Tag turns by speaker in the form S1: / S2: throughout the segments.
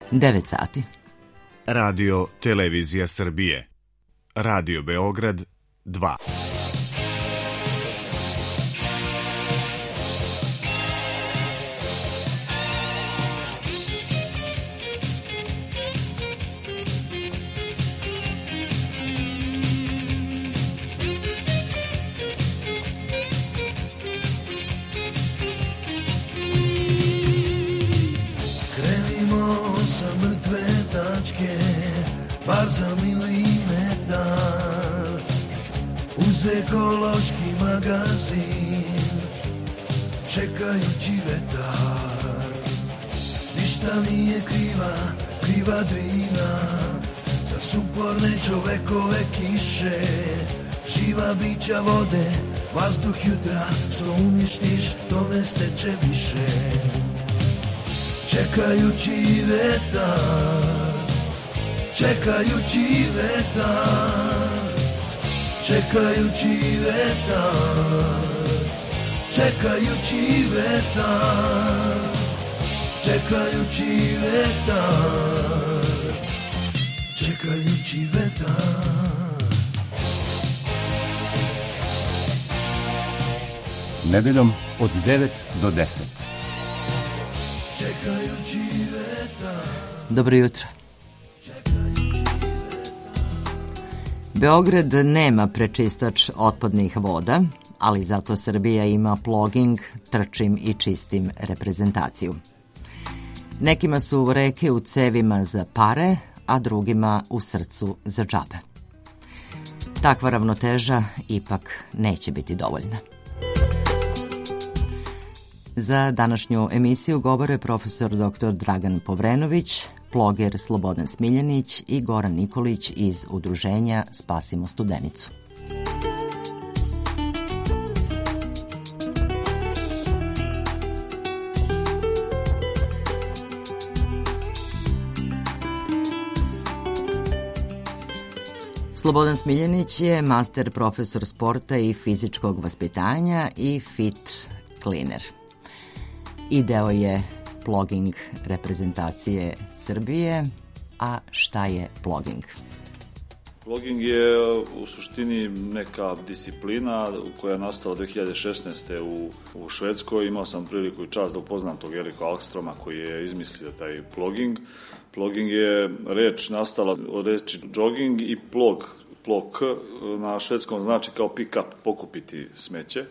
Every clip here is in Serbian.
S1: 9 sati.
S2: Radio Televizija Srbije. Radio Beograd 2.
S3: Bar za milimetar uz ekološki magazin čekajući vetar. Ništa nije kriva Drina za suporne čovekove kiše, živa bića vode, vazduh jutra, što uništiš to ne steče više. Čekajući vetar, čekajući vetar, čekajući vetar, čekajući vetar, čekajući vetar, čekajući vetar.
S4: Nedeljom od 9 do 10.
S3: Čekajući vetar.
S1: Dobro jutro. Beograd nema prečistač otpadnih voda, ali zato Srbija ima ploging, trčim i čistim reprezentaciju. Nekima su reke u cevima za pare, a drugima u srcu za džabe. Takva ravnoteža ipak neće biti dovoljna. Za današnju emisiju govore profesor dr. Dragan Povrenović, ploger Slobodan Smiljanić i Goran Nikolić iz udruženja Spasimo Studenicu. Slobodan Smiljanić je master profesor sporta i fizičkog vaspitanja i fit cleaner. I deo je ploging reprezentacije Srbije. A šta je ploging?
S5: Ploging je u suštini neka disciplina koja je nastala 2016. u Švedskoj. Imao sam priliku i čast da upoznam tog Erika Alkstroma koji je izmislio taj ploging. Ploging je reč nastala od reči jogging i plog. Plog na švedskom znači kao pick up, pokupiti smeće.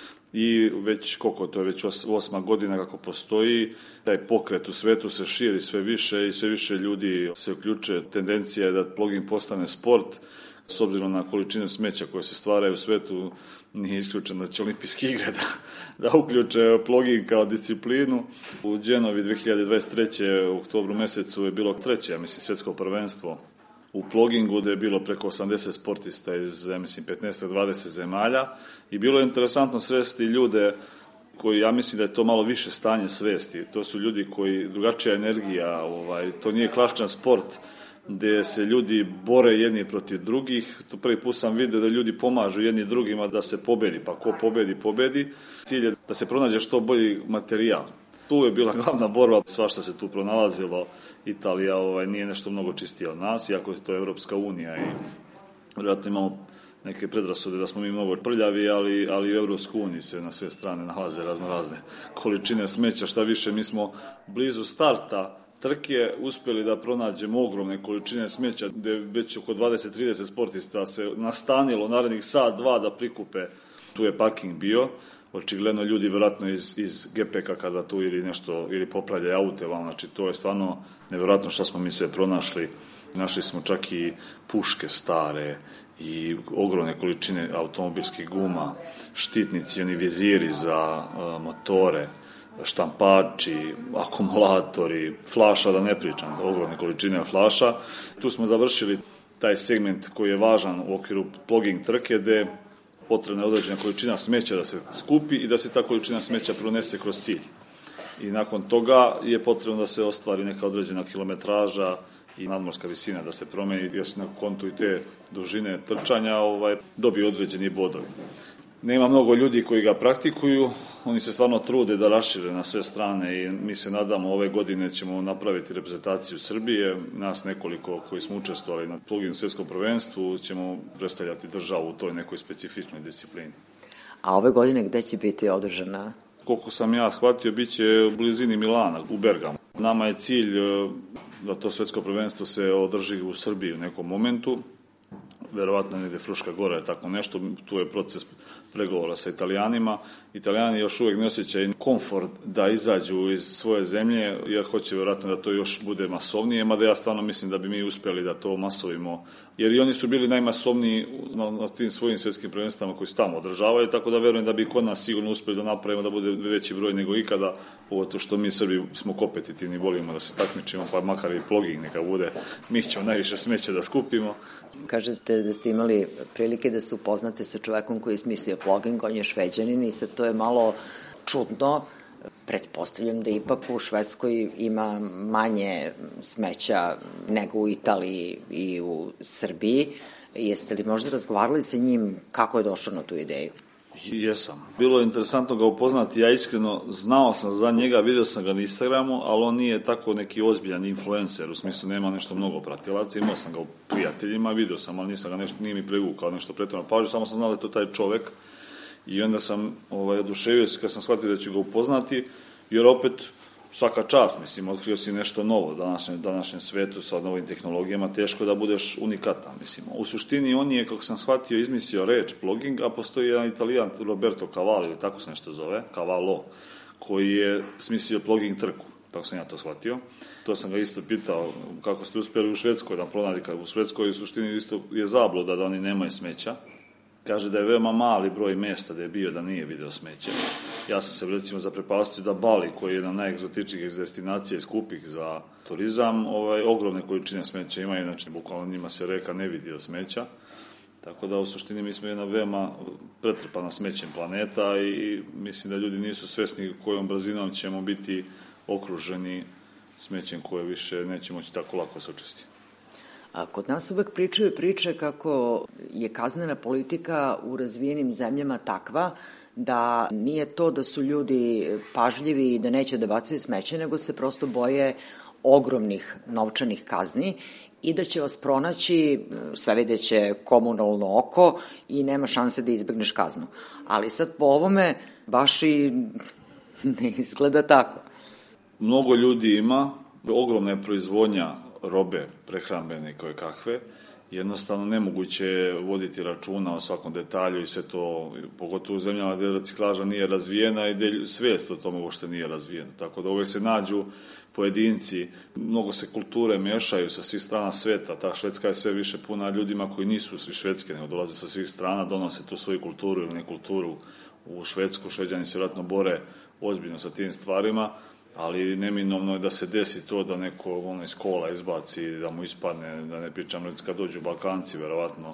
S5: I već, koliko to je, već 8 godina kako postoji, taj pokret u svetu se širi sve više i sve više ljudi se uključuje. Tendencija je da ploging postane sport, s obzirom na količinu smeća koje se stvaraju u svetu, nije isključeno da će olimpijske igre da uključe ploging kao disciplinu. U Genovi 2023. u oktobru mesecu je bilo treće, svjetsko prvenstvo u plogingu, gde je bilo preko 80 sportista iz, 15-20 zemalja i bilo je interesantno sresti ljude koji, ja mislim da je to malo više stanje svesti. To su ljudi koji, drugačija energija, to nije klasičan sport gde se ljudi bore jedni protiv drugih. To prvi put sam vidio da ljudi pomažu jedni drugima da se pobedi, pa ko pobedi. Cilj je da se pronađe što bolji materijal. Tu je bila glavna borba, svašta se tu pronalazilo. Italija nije nešto mnogo čistija od nas, iako je to Evropska unija i vjerojatno imamo neke predrasude da smo mi mnogo prljavi, ali u Evropskoj uniji se na sve strane nalaze razne količine smeća. Šta više, mi smo blizu starta trke uspjeli da pronađemo ogromne količine smeća, gde već oko 20-30 sportista se nastanilo narednih sat, dva da prikupe. Tu je parking bio. Očigledno ljudi vjerojatno iz GPK kada tu ili nešto, ili popravljaju aute, znači to je stvarno nevjerojatno što smo mi sve pronašli. Našli smo čak i puške stare i ogromne količine automobilskih guma, štitnici, oni viziri za motore, štampači, akumulatori, flaša da ne pričam, ogromne količine flaša. Tu smo završili taj segment koji je važan u okviru ploging trke, gde potrebna je određena količina smeća da se skupi i da se ta količina smeća pronese kroz cilj. I nakon toga je potrebno da se ostvari neka određena kilometraža i nadmorska visina da se promeni, jer se na kontu i te dužine trčanja dobiju određeni bodovi. nema mnogo ljudi koji ga praktikuju, oni se stvarno trude da rašire na sve strane i mi se nadamo ove godine ćemo napraviti reprezentaciju Srbije, nas nekoliko koji smo učestvovali na plugin svjetskom prvenstvu ćemo predstavljati državu u toj nekoj specifičnoj disciplini.
S1: A ove godine gde će biti održana?
S5: Koliko sam ja shvatio, bit će u blizini Milana, u Bergamu. Nama je cilj da to svjetsko prvenstvo se održi u Srbiji u nekom momentu, verovatno negde Fruška Gora je tako nešto, tu je proces pregovora sa Italijanima. Italijani još uvijek ne osjećaju komfort da izađu iz svoje zemlje, jer hoće vjerojatno da to još bude masovnije, mada ja stvarno mislim da bi mi uspjeli da to masovimo, jer i oni su bili najmasovniji na tim svojim svjetskim prvenstvama koji se tamo održavaju, tako da verujem da bi kod nas sigurno uspjeli da napravimo da bude veći broj nego ikada, pogotovo što mi Srbi smo kompetitivni, volimo da se takmičimo, pa makar i pluging neka bude, mi ćemo najviše smeća da skupimo.
S1: Kažete da ste imali prilike da se upoznate sa čovekom koji je smislio pluging, on je Šveđanin i sad to je malo čudno. Pretpostavljam da ipak u Švedskoj ima manje smeća nego u Italiji i u Srbiji. Jeste li možda razgovarali sa njim kako je došao na tu ideju?
S5: Jesam. Bilo je interesantno ga upoznati, ja iskreno znao sam za njega, vidio sam ga na Instagramu, ali on nije tako neki ozbiljan influencer, u smislu nema nešto mnogo pratilaca, imao sam ga u prijateljima, vidio sam, ali nisam ga nešto, nije mi privukao nešto pretjerano pažnju, samo sam znao da je to taj čovek i onda sam oduševio se kad sam shvatio da ću ga upoznati, jer opet svaka čast, mislim, otkrio si nešto novo u današnjem svetu sa novim tehnologijama, teško da budeš unikatan, mislim. U suštini on je, kako sam shvatio, izmislio reč pluging, a postoji jedan Italijan, Roberto Cavallo, ili tako se nešto zove, Cavallo, koji je smislio pluging trku, tako sam ja to shvatio. To sam ga isto pitao kako ste uspjeli u Švedskoj da pronađi, kad u Švedskoj u suštini isto je zabluda da oni nemaju smeća. Kaže da je veoma mali broj mjesta da je bio da nije video smeće. Ja sam se recimo zaprepastio da Bali, koji je jedna najegzotičnijih destinacija i skupih za turizam, ogromne količine smeća imaju, znači bukvalno njima se reka ne vidi od smeća. Tako da u suštini mi smo jedna veoma pretrpana smećem planeta i mislim da ljudi nisu svesni kojom brzinom ćemo biti okruženi smećem koje više neće moći tako lako se očistiti.
S1: A kod nas uvek pričaju priče kako je kaznena politika u razvijenim zemljama takva da nije to da su ljudi pažljivi i da neće da bacaju smeće, nego se prosto boje ogromnih novčanih kazni i da će vas pronaći sve videće komunalno oko i nema šanse da izbegneš kaznu. Ali sad po ovome baš i ne izgleda tako.
S5: Mnogo ljudi ima, ogromna je proizvodnja robe prehrambene koje kakve, jednostavno nemoguće je voditi računa o svakom detalju i sve to, pogotovo u zemljama gdje reciklaža nije razvijena i gdje svijest o tome uopšte nije razvijena. Tako da uvijek se nađu pojedinci, mnogo se kulture mešaju sa svih strana sveta, ta Švedska je sve više puna ljudima koji nisu svi švedske, nego dolaze sa svih strana, donose tu svoju kulturu ili nekulturu u Švedsku, Šveđani se vjerojatno bore ozbiljno sa tim stvarima, ali neminovno je da se desi to da neko iz kola izbaci, da mu ispadne, da ne pričam, kad dođu Balkanci, verovatno,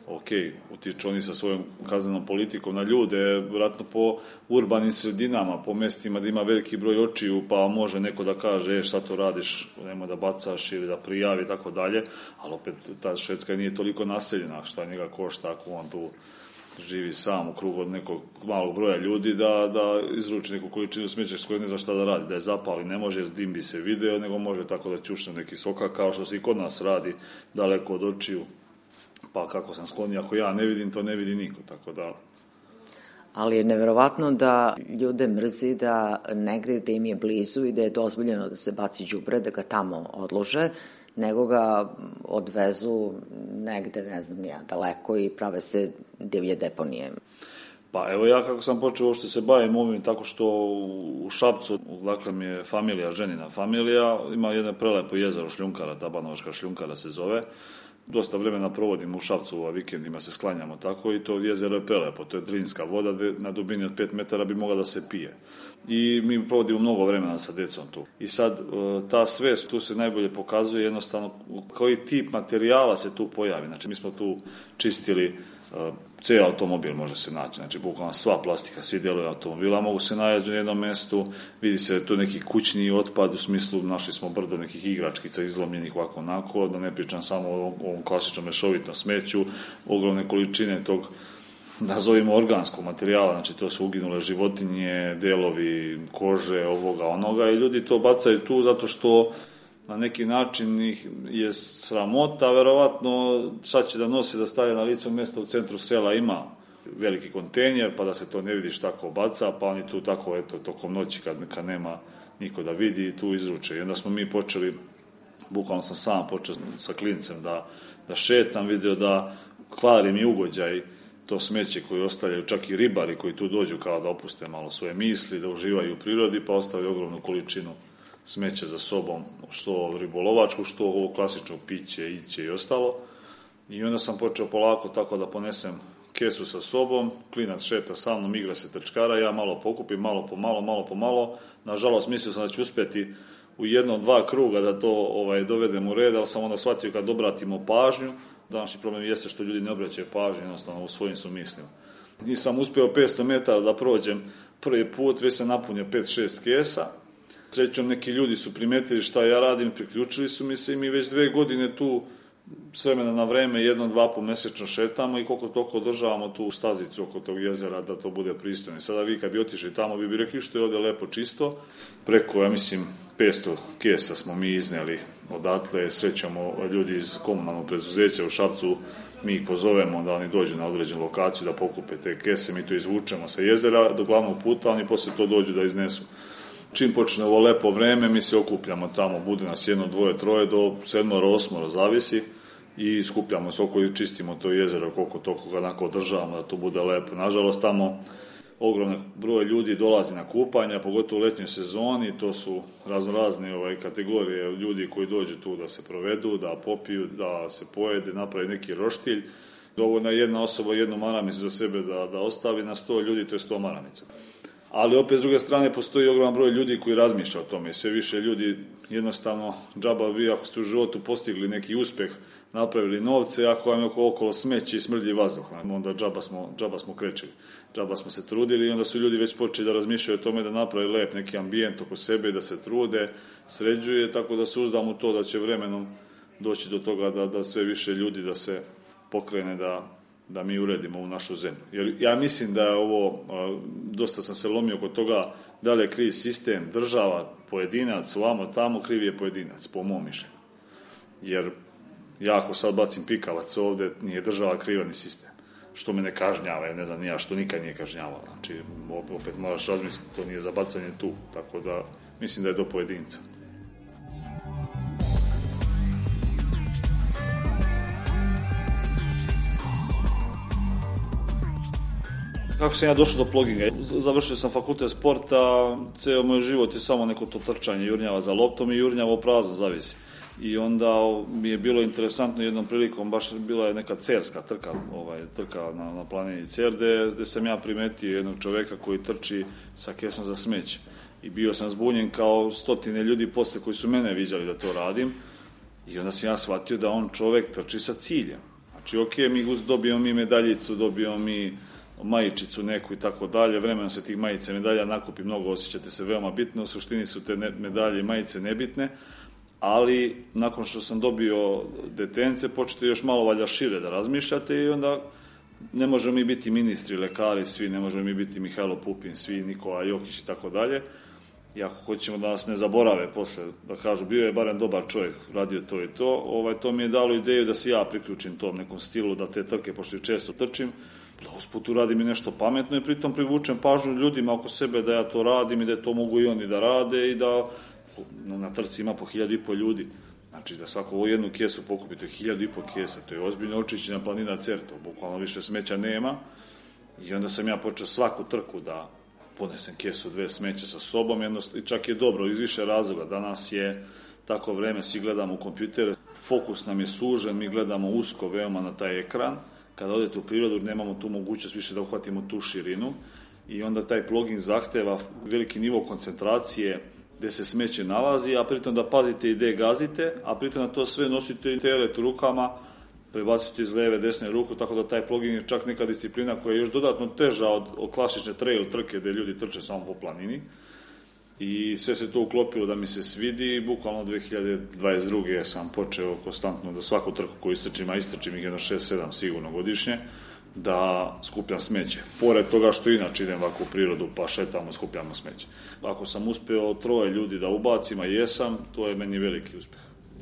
S5: utiču oni sa svojom kaznenom politikom na ljude, verovatno po urbanim sredinama, po mestima da ima veliki broj očiju, pa može neko da kaže, šta to radiš, nemoj da bacaš ili da prijavi i tako dalje, ali opet ta Švedska nije toliko naseljena, šta njega košta ako on tu živi sam u krugu od nekog malog broja ljudi, da izruči neku količinu smeća s kojoj ne zna šta da radi, da je zapali ne može jer dim bi se video, nego može tako da ćušne neki sokak, kao što se i kod nas radi daleko od očiju, pa kako sam sklonio, ako ja ne vidim, to ne vidi niko, tako da...
S1: Ali je neverovatno da ljude mrzi da negde gde im je blizu i da je dozvoljeno da se baci đubre, da ga tamo odlože, nego ga odvezu negde, ne znam ja, daleko i prave se divlje deponije.
S5: Pa evo ja kako sam počeo što se bavim ovim, tako što u Šapcu, dakle mi je familija, ženina familija, ima jedno prelepo jezero Šljunkara, Tabanovačka Šljunkara se zove. Dosta vremena provodim u Šapcu, a vikendima se sklanjamo tako i to jezero je prelepo, to je drinska voda, na dubini od 5 metara bi mogla da se pije. I mi provodimo mnogo vremena sa decom tu. I sad ta svest tu se najbolje pokazuje jednostavno koji tip materijala se tu pojavi. Znači mi smo tu čistili cijel automobil može se naći, znači bukvalno sva plastika, svi delovi automobila mogu se naći na jednom mestu, vidi se tu neki kućni otpad, u smislu našli smo brdo nekih igračkica izlomljenih ovako onako, da ne pričam samo o ovom klasičnom mešovitom smeću, ogromne količine tog nazovimo organskog materijala, znači to su uginule životinje, delovi kože, ovoga, onoga i ljudi to bacaju tu zato što na neki način ih je sramota, verovatno sad će da nosi da stavlja na licu mjesta u centru sela ima veliki kontejner, pa da se to ne vidi šta ko baca, pa oni tu tako, eto, tokom noći kad nema niko da vidi, tu izruče. I onda smo mi počeli, bukvalno sam sam počeo sa klincem da šetam, video da kvari mi ugođaj, to smeće koje ostavljaju čak i ribari koji tu dođu kao da opuste malo svoje misli, da uživaju u prirodi, pa ostavljaju ogromnu količinu smeće za sobom, što ribolovačku, što ovo klasično piće, iće i ostalo. I onda sam počeo polako tako da ponesem kesu sa sobom, klinac šeta sa mnom, igra se trčkara, ja malo pokupim, malo po malo. Nažalost, mislio sam da ću uspjeti u 1-2 kruga da to dovedem u red, ali sam onda shvatio kad obratimo pažnju. Današnji problem jeste što ljudi ne obraćaju pažnju, jednostavno u svojim su mislima. Nisam uspio 500 metara da prođem prvi put, već sam napunio 5-6 kesa. Srećom, neki ljudi su primetili šta ja radim, priključili su mi se i mi već 2 godine tu s vremena na vreme 1-2 puta mjesečno šetamo i koliko toliko održavamo tu stazicu oko tog jezera da to bude pristojno. Sada vi kad bi otišli tamo bi rekli što je ovdje lepo čisto. Preko, ja mislim, 500 kesa smo mi izneli odatle, srećamo ljudi iz komunalnog preduzeća u Šapcu, mi ih pozovemo da oni dođu na određenu lokaciju da pokupe te kese, mi to izvučemo sa jezera do glavnog puta, oni poslije to dođu da iznesu. Čim počne ovo lepo vreme, mi se okupljamo tamo, bude nas 1, 2, 3 do 7, 8, zavisi i skupljamo se oko i čistimo to jezero koliko toliko ga onako održavamo da to bude lepo. Nažalost, tamo ogroman broj ljudi dolazi na kupanja, pogotovo u letnjoj sezoni, to su razne kategorije ljudi koji dođu tu da se provedu, da popiju, da se pojede, napravi neki roštilj. Dovoljno je jedna osoba jednu maramicu za sebe da ostavi na 100 ljudi, to je 100 maramica. Ali opet s druge strane postoji ogroman broj ljudi koji razmišlja o tome. Sve više ljudi jednostavno džaba vi ako ste u životu postigli neki uspjeh, napravili novce, ako vam je okolo smeće i smrdlji vazduh, onda džaba smo krećili. Džaba smo se trudili i onda su ljudi već počeli da razmišljaju o tome da napravi lep neki ambijent oko sebe, da se trude, sređuje, tako da se uzdam u to da će vremenom doći do toga da sve više ljudi da se pokrene da mi uredimo u našu zemlju. Jer ja mislim da je ovo, dosta sam se lomio oko toga da li je kriv sistem, država, pojedinac, ovamo tamo, kriv je pojedinac, po mom mišljenju. Jer ja ako sad bacim pikavac ovdje, nije država kriva ni sistem. Što me ne kažnjava, ne znam nija, što nikad nije kažnjavao. Znači, opet moraš razmisliti, to nije za bacanje tu. Tako da, mislim da je do pojedinca. Kako sam ja došao do ploginga? Završio sam fakultet sporta, ceo moj život je samo neko to trčanje, jurnjava za loptom i jurnjavo prazno, zavisi. I onda mi je bilo interesantno jednom prilikom, baš bila je neka cerska trka na planini Cer, gde sam ja primetio jednog čoveka koji trči sa kesom za smeće. I bio sam zbunjen kao 100 ljudi posle koji su mene viđali da to radim. I onda sam ja shvatio da on čovek trči sa ciljem. Znači, mi dobijemo mi medaljicu, dobijemo mi majičicu neku i tako dalje, vremenom se tih majica i medalja nakupi mnogo, osjećate se veoma bitno, u suštini su te medalje i majice nebitne, ali nakon što sam dobio detence, počete još malo valja šire da razmišljate i onda ne možemo mi biti ministri, lekari, svi, ne možemo mi biti Mihajlo Pupin, svi, Nikola Jokić i tako dalje, i ako hoćemo da nas ne zaborave posle, da kažu bio je barem dobar čovjek, radio to i to, to mi je dalo ideju da se ja priključim tom nekom stilu, da te trke, pošto često trčim, da usput uradim i nešto pametno i pritom privučem pažnju ljudima oko sebe da ja to radim i da to mogu i oni da rade i da na trci ima po 1500 ljudi. Znači da svako jednu kesu pokupi, to je 1500 kesa, to je ozbiljno očišćena planina Cer, to bukvalno više smeća nema. I onda sam ja počeo svaku trku da ponesem kesu, 2 smeća sa sobom, i čak je dobro iz više razloga. Danas je tako vreme, svi gledamo u kompjutere, fokus nam je sužen, mi gledamo usko veoma na taj ekran. Kada odete u prirodu, nemamo tu mogućnost više da uhvatimo tu širinu i onda taj plugin zahteva veliki nivo koncentracije gde se smeće nalazi, a pritom da pazite i gde gazite, a pritom na to sve nosite i teret u rukama, prebacite iz leve, desne ruku, tako da taj plugin je čak neka disciplina koja je još dodatno teža od klasične trail trke gde ljudi trče samo po planini. I sve se to uklopilo da mi se svidi i bukvalno 2022. sam počeo konstantno da svaku trku koju istrčim, a istrčim ih jedno 6-7 sigurno godišnje, da skupljam smeće. Pored toga što inače idem ovako u prirodu pa šetamo, skupljamo smeće. Ako sam uspeo 3 ljudi da ubacim, a jesam, to je meni veliki uspjeh.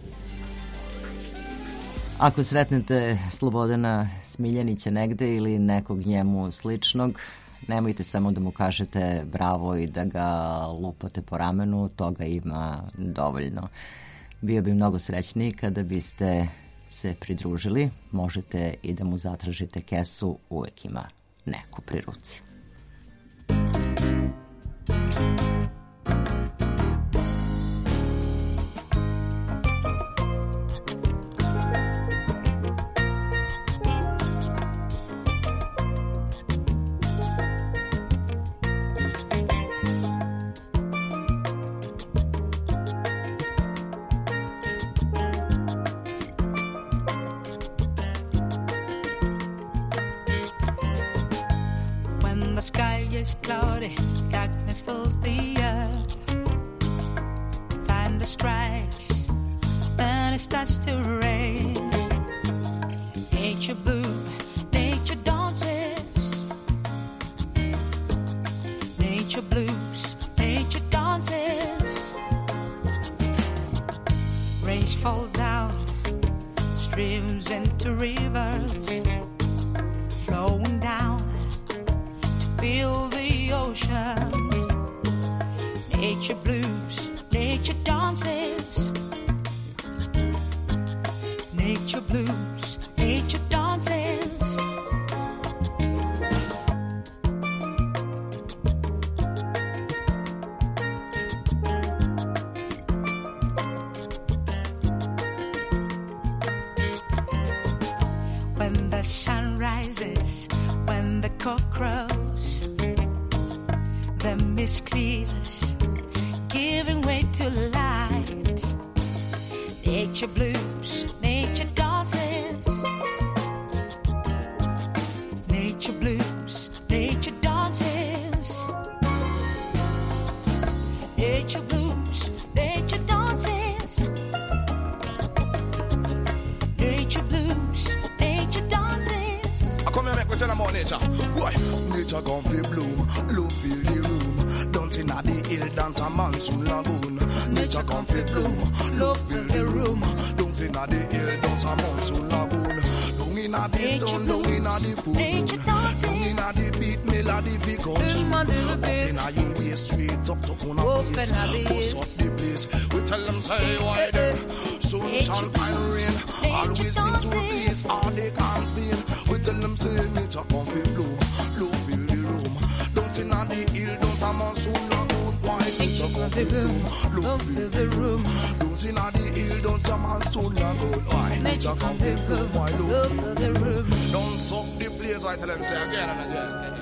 S1: Ako sretnete Slobodana Smiljanića negde ili nekog njemu sličnog, nemojte samo da mu kažete bravo i da ga lupate po ramenu, toga ima dovoljno. Bio bi mnogo srećniji kada biste se pridružili, možete i da mu zatražite kesu, uvek ima neku pri ruci.
S6: Cloudy, darkness fills the earth. Thunder strikes, and it starts to rain. Nature blue, nature dances. Nature blues, nature dances. Rains fall down, streams into rivers, flowing down to feel the ocean. Nature blues, nature dances. Nature blues, nature dances. When the sun rises, when the cock crows, the mist clears, giving way to light. Nature blues, nature dances. Nature blues, nature dances. Nature blues, nature dances. Nature blues, nature dances.
S3: I come here make we tell them about nature. Why? Nature gon' fi bloom, love fill the room. Don't inna the hill dance a monsoon lagoon. Nature gon' fi bloom, love fill the room. Don't inna the hill dance a monsoon lagoon. Don't inna the sun, don't inna the food. Don't inna the beat melody fi come soon. Up inna your way straight up to corner place. Bust up the place. We tell them say why there. Sunshine and rain, always seem to replace all they can't feel. We tell them say nature gon' fi bloom, love fill the room. Don't inna the hill, don't a monsoon lagoon. Why nature gon' fi bloom, love fill the room. Don't inna the hill, don't a monsoon lagoon. Why nature gon' fi bloom, why love fill the room. Don't suck the place, I tell them say again and again.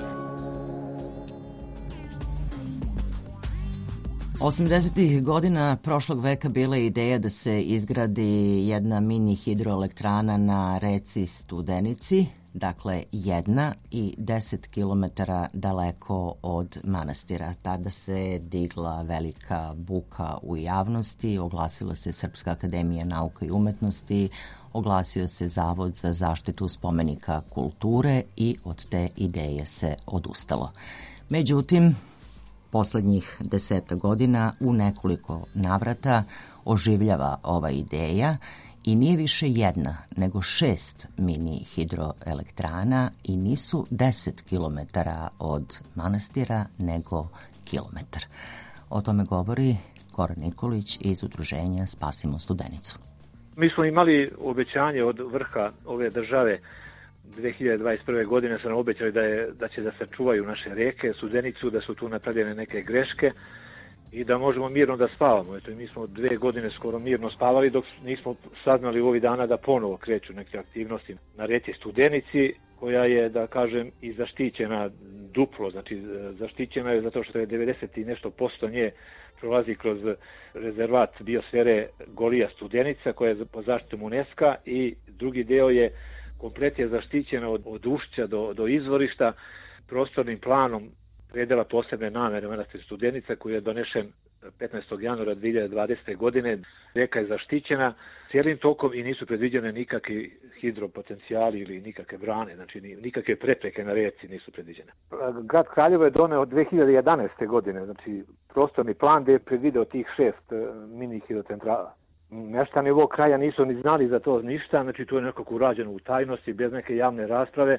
S1: 80. godina prošlog veka bila je ideja da se izgradi jedna mini hidroelektrana na reci Studenici, dakle jedna i 10 km daleko od manastira. Tada se digla velika buka u javnosti, oglasila se Srpska akademija nauka i umetnosti, oglasio se Zavod za zaštitu spomenika kulture i od te ideje se odustalo. Međutim, poslednjih 10 godina u nekoliko navrata oživljava ova ideja i nije više jedna, nego 6 mini hidroelektrana i nisu 10 km od manastira, nego kilometar. O tome govori Goran Nikolić iz udruženja Spasimo Studenicu.
S7: Mi smo imali obećanje od vrha ove države 2021. godine su nam obećali da će da se čuvaju naše reke, Studenicu, da su tu napravljene neke greške i da možemo mirno da spavamo. Eto, mi smo 2 godine skoro mirno spavali dok nismo saznali ovih dana da ponovo kreću neke aktivnosti na reci Studenici, koja je, da kažem, i zaštićena duplo, znači zaštićena je zato što je 90 i nešto posto nje prolazi kroz rezervat biosfere Golija Studenica, koja je po zaštitom UNESCO i drugi deo je komplet je zaštićena od ušća do izvorišta prostornim planom predela posebne namere manastir Studenica koji je donešen 15. januara 2020. godine. Reka je zaštićena cijelim tokom i nisu predviđene nikakvi hidropotencijali ili nikakve brane, znači nikakve prepreke na reci nisu predviđene. Grad Kraljevo je doneo 2011. godine, znači prostorni plan gdje je predvideo tih 6 mini hidrocentrala. Meštani ovog kraja nisu ni znali za to ništa, znači to je nekako urađeno u tajnosti, bez neke javne rasprave.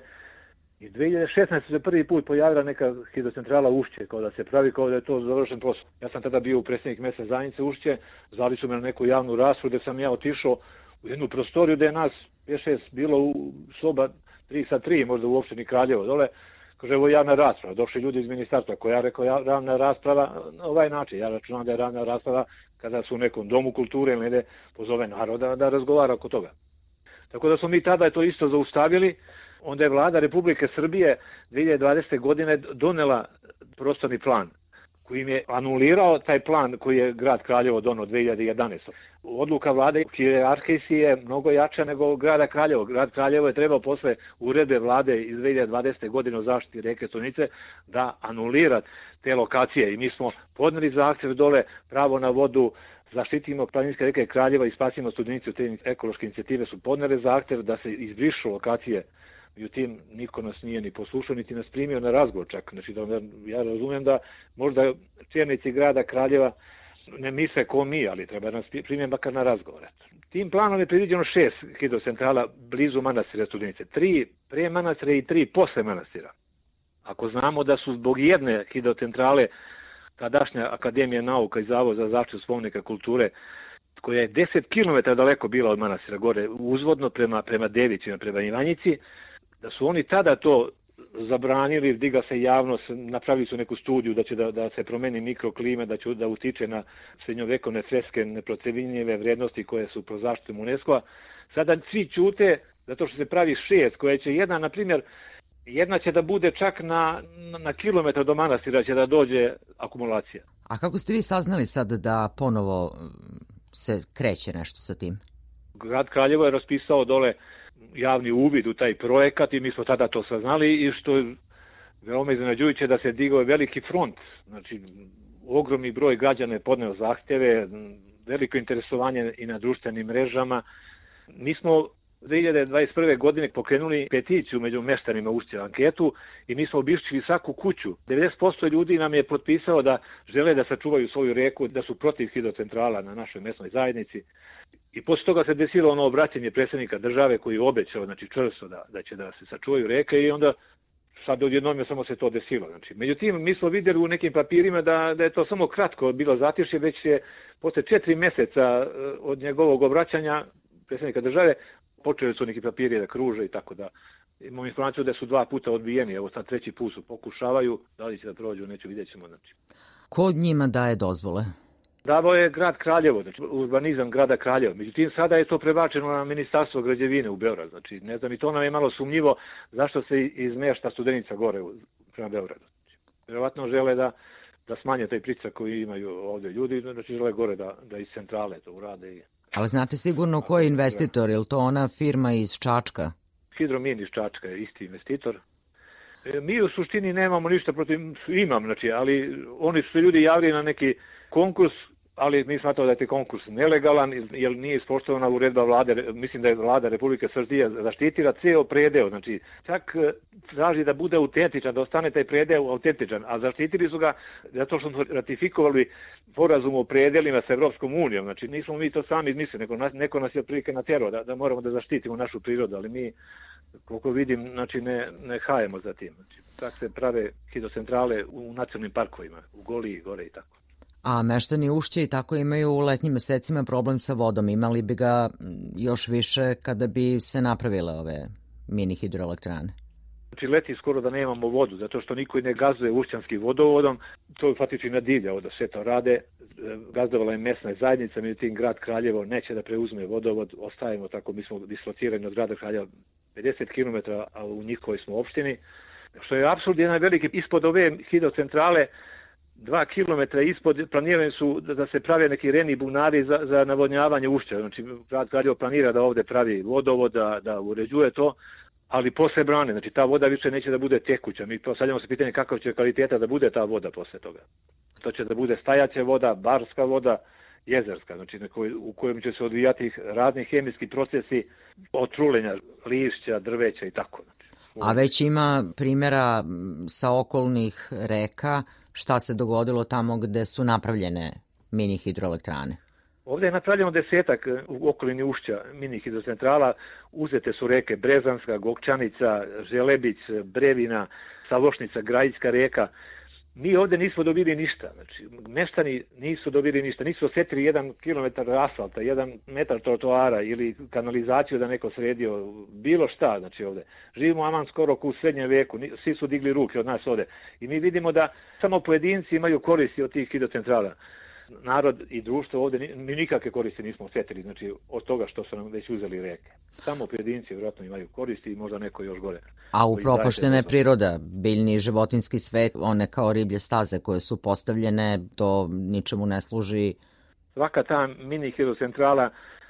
S7: I 2016. se prvi put pojavila neka hidrocentrala Ušće, kao da se pravi, kao da je to završen posao. Ja sam tada bio predsjednik mjesne zajednice Ušće, zvali su me na neku javnu raspravu gdje sam ja otišao u jednu prostoriju gdje je nas 5-6 bilo u soba 3-3, možda u opštini Kraljevo dole. Kaže, ovo je javna rasprava, došli ljudi iz ministarstva, koja je rekao javna rasprava na ovaj način. Ja računam da je javna rasprava kada su u nekom domu kulture ili negdje pozove narod da razgovara oko toga. Tako da smo mi tada to isto zaustavili. Onda je vlada Republike Srbije 2020. godine donela prostorni plan kojim je anulirao taj plan koji je grad Kraljevo donio 2011. Odluka vlade hijerarhijski je mnogo jača nego grada Kraljevo. Grad Kraljevo je trebao posle uredbe vlade iz 2020. godine o zaštiti reke Stunice da anulira te lokacije i mi smo podneli zahtjev dole, pravo na vodu, zaštitimo planinske reke Kraljeva i spasimo Studenicu. Te ekološke inicijative su podnele zahtjev da se izbrišu lokacije. Međutim, niko nas nije ni poslušao, niti nas primio na razgovor čak. Znači, ja razumijem da možda čelnici grada Kraljeva ne misle ko mi, ali treba nas primiti makar na razgovor. Tim planom je predviđeno 6 hidrocentrala blizu manastira Studenice. 3 pre manastira i 3 posle manastira. Ako znamo da su zbog jedne hidrocentrale tadašnja Akademija nauka i Zavod za zaštitu spomenika kulture, koja je 10 km daleko bila od manastira gore, uzvodno prema Devićima, prema Ivanjici, da su oni tada to zabranili, diga se javnost, napravili su neku studiju da će da se promeni mikroklima, da će da utiče na srednjovekovne freske neprocenjive vrednosti koje su pro zaštitom UNESCO-a. Sada svi ćute zato što se pravi 6, koja će jedna, na primjer, jedna će da bude čak na kilometar do manastira će da dođe akumulacija.
S1: A kako ste vi saznali sad da ponovo se kreće nešto sa tim?
S7: Grad Kraljevo je raspisao dole javni uvid u taj projekat i mi smo tada to saznali i što je veoma iznenađujuće da se digao veliki front. Znači, ogromni broj građana je podneo zahtjeve, veliko interesovanje i na društvenim mrežama. Mi smo 2021. godine pokrenuli peticiju među meštanima Ušća, anketu, i mi smo obišli svaku kuću. 90% ljudi nam je potpisalo da žele da sačuvaju svoju reku, da su protiv hidrocentrala na našoj mesnoj zajednici. I posle toga se desilo ono obraćanje predsjednika države koji je obećao, znači čvrsto da će da se sačuvaju reke, i onda sad odjednom je samo se to desilo. Znači, međutim, mi smo vidjeli u nekim papirima da je to samo kratko bilo zatišje, već je posle 4 mjeseca od njegovog obraćanja predsjednika države počeli su neki papiri da kruže i tako da. Imamo informaciju da su 2 puta odbijeni, evo sad 3. put su pokušavaju, da li će da prođu, neću, vidjet ćemo. Znači.
S1: Ko njima daje dozvole?
S7: Davao je grad Kraljevo, znači urbanizam grada Kraljeva. Međutim, sada je to prebačeno na Ministarstvo građevine u Beograd. Znači, ne znam, i to nam je malo sumnjivo zašto se izmešta Studenica gore prema Beogradu. Znači, vjerovatno žele da smanje taj pritisak koji imaju ovdje ljudi, znači žele gore da iz centrale to urade.
S1: Ali znate sigurno ko je investitor, je li to ona firma iz Čačka?
S7: Hidromin iz Čačka je isti investitor. Mi u suštini nemamo ništa protiv, znači, ali oni su se ljudi javili na neki konkurs, ali mi smatramo da je taj konkurs nelegalan, jer nije ispoštovana uredba vlade, mislim da je vlada Republike Srbije zaštitila ceo predeo, znači čak traži da bude autentičan, da ostane taj predeo autentičan, a zaštitili su ga zato što smo ratifikovali sporazum o predelima sa Evropskom unijom, znači nismo mi to sami izmislili, neko nas je otprilike naterao da moramo da zaštitimo našu prirodu, ali mi, koliko vidim, znači ne hajemo za tim. Znači, tako se prave hidrocentrale u nacionalnim parkovima, u Goliji, gore i tako.
S1: A meštani Ušće i tako imaju u letnjim mesecima problem sa vodom. Imali bi ga još više kada bi se napravile ove mini hidroelektrane?
S7: Znači leti skoro da nemamo vodu, zato što niko ne gazduje ušćanskim vodovodom. To je faktički nadivlja da sve to rade. Gazdovala je mesna zajednica, međutim grad Kraljevo neće da preuzme vodovod. Ostajemo tako, mi smo dislocirani od grada Kraljeva 50 km, a u njihovoj smo opštini. Što je apsurd jedan veliki, ispod ove hidrocentrale 2 km ispod planirani su da se prave neki reni bunari za navodnjavanje Ušća. Znači grad Kraljevo planira da ovde pravi vodovod, da uređuje to, ali posle brane, znači ta voda više neće da bude tekuća. Mi postavljamo se pitanje kakav će kvaliteta da bude ta voda posle toga. To će da bude stajaća voda, barska voda, jezerska, znači u kojem će se odvijati razni hemijski procesi od trulenja lišća, drveća i tako. Znači,
S1: A već ima primjera sa okolnih reka šta se dogodilo tamo gde su napravljene mini hidroelektrane?
S7: Ovdje je napravljeno 10 u okolini ušća mini hidrocentrala. Uzete su reke Brezanska, Gokčanica, Želebić, Brevina, Salošnica, Grajicka reka. Mi ovdje nismo dobili ništa. Znači, meštani nisu dobili ništa. Nisu osjetili 1 kilometar asfalta, 1 metar trotoara ili kanalizaciju da neko sredio. Bilo šta, znači ovdje. Živimo aman skoro u srednjem veku. Svi su digli ruke od nas ovdje. I mi vidimo da samo pojedinci imaju koristi od tih hidrocentrala. Narod i društvo ovdje mi nikakve koristi nismo osjetili, znači od toga što su nam već uzeli reke. Samo pojedinci vjerojatno imaju koristi i možda neko još gore.
S1: A upropaštena je priroda, biljni i životinjski svet, one kao riblje staze koje su postavljene, to ničemu ne služi.
S7: Svaka ta mini hidrocentrala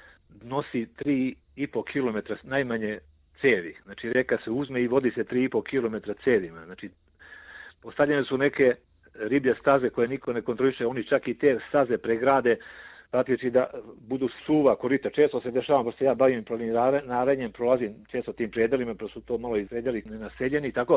S7: nosi 3,5 km najmanje cevi. Znači reka se uzme i vodi se 3,5 km cevima. Znači postavljene su neke riblje staze koje niko ne kontroliše, oni čak i te staze pregrade, praktički da budu suva korita. Često se dešava, pošto ja bavim planinarenjem, prolazim često tim predelima, pa su to malo i predeli nenaseljeni, tako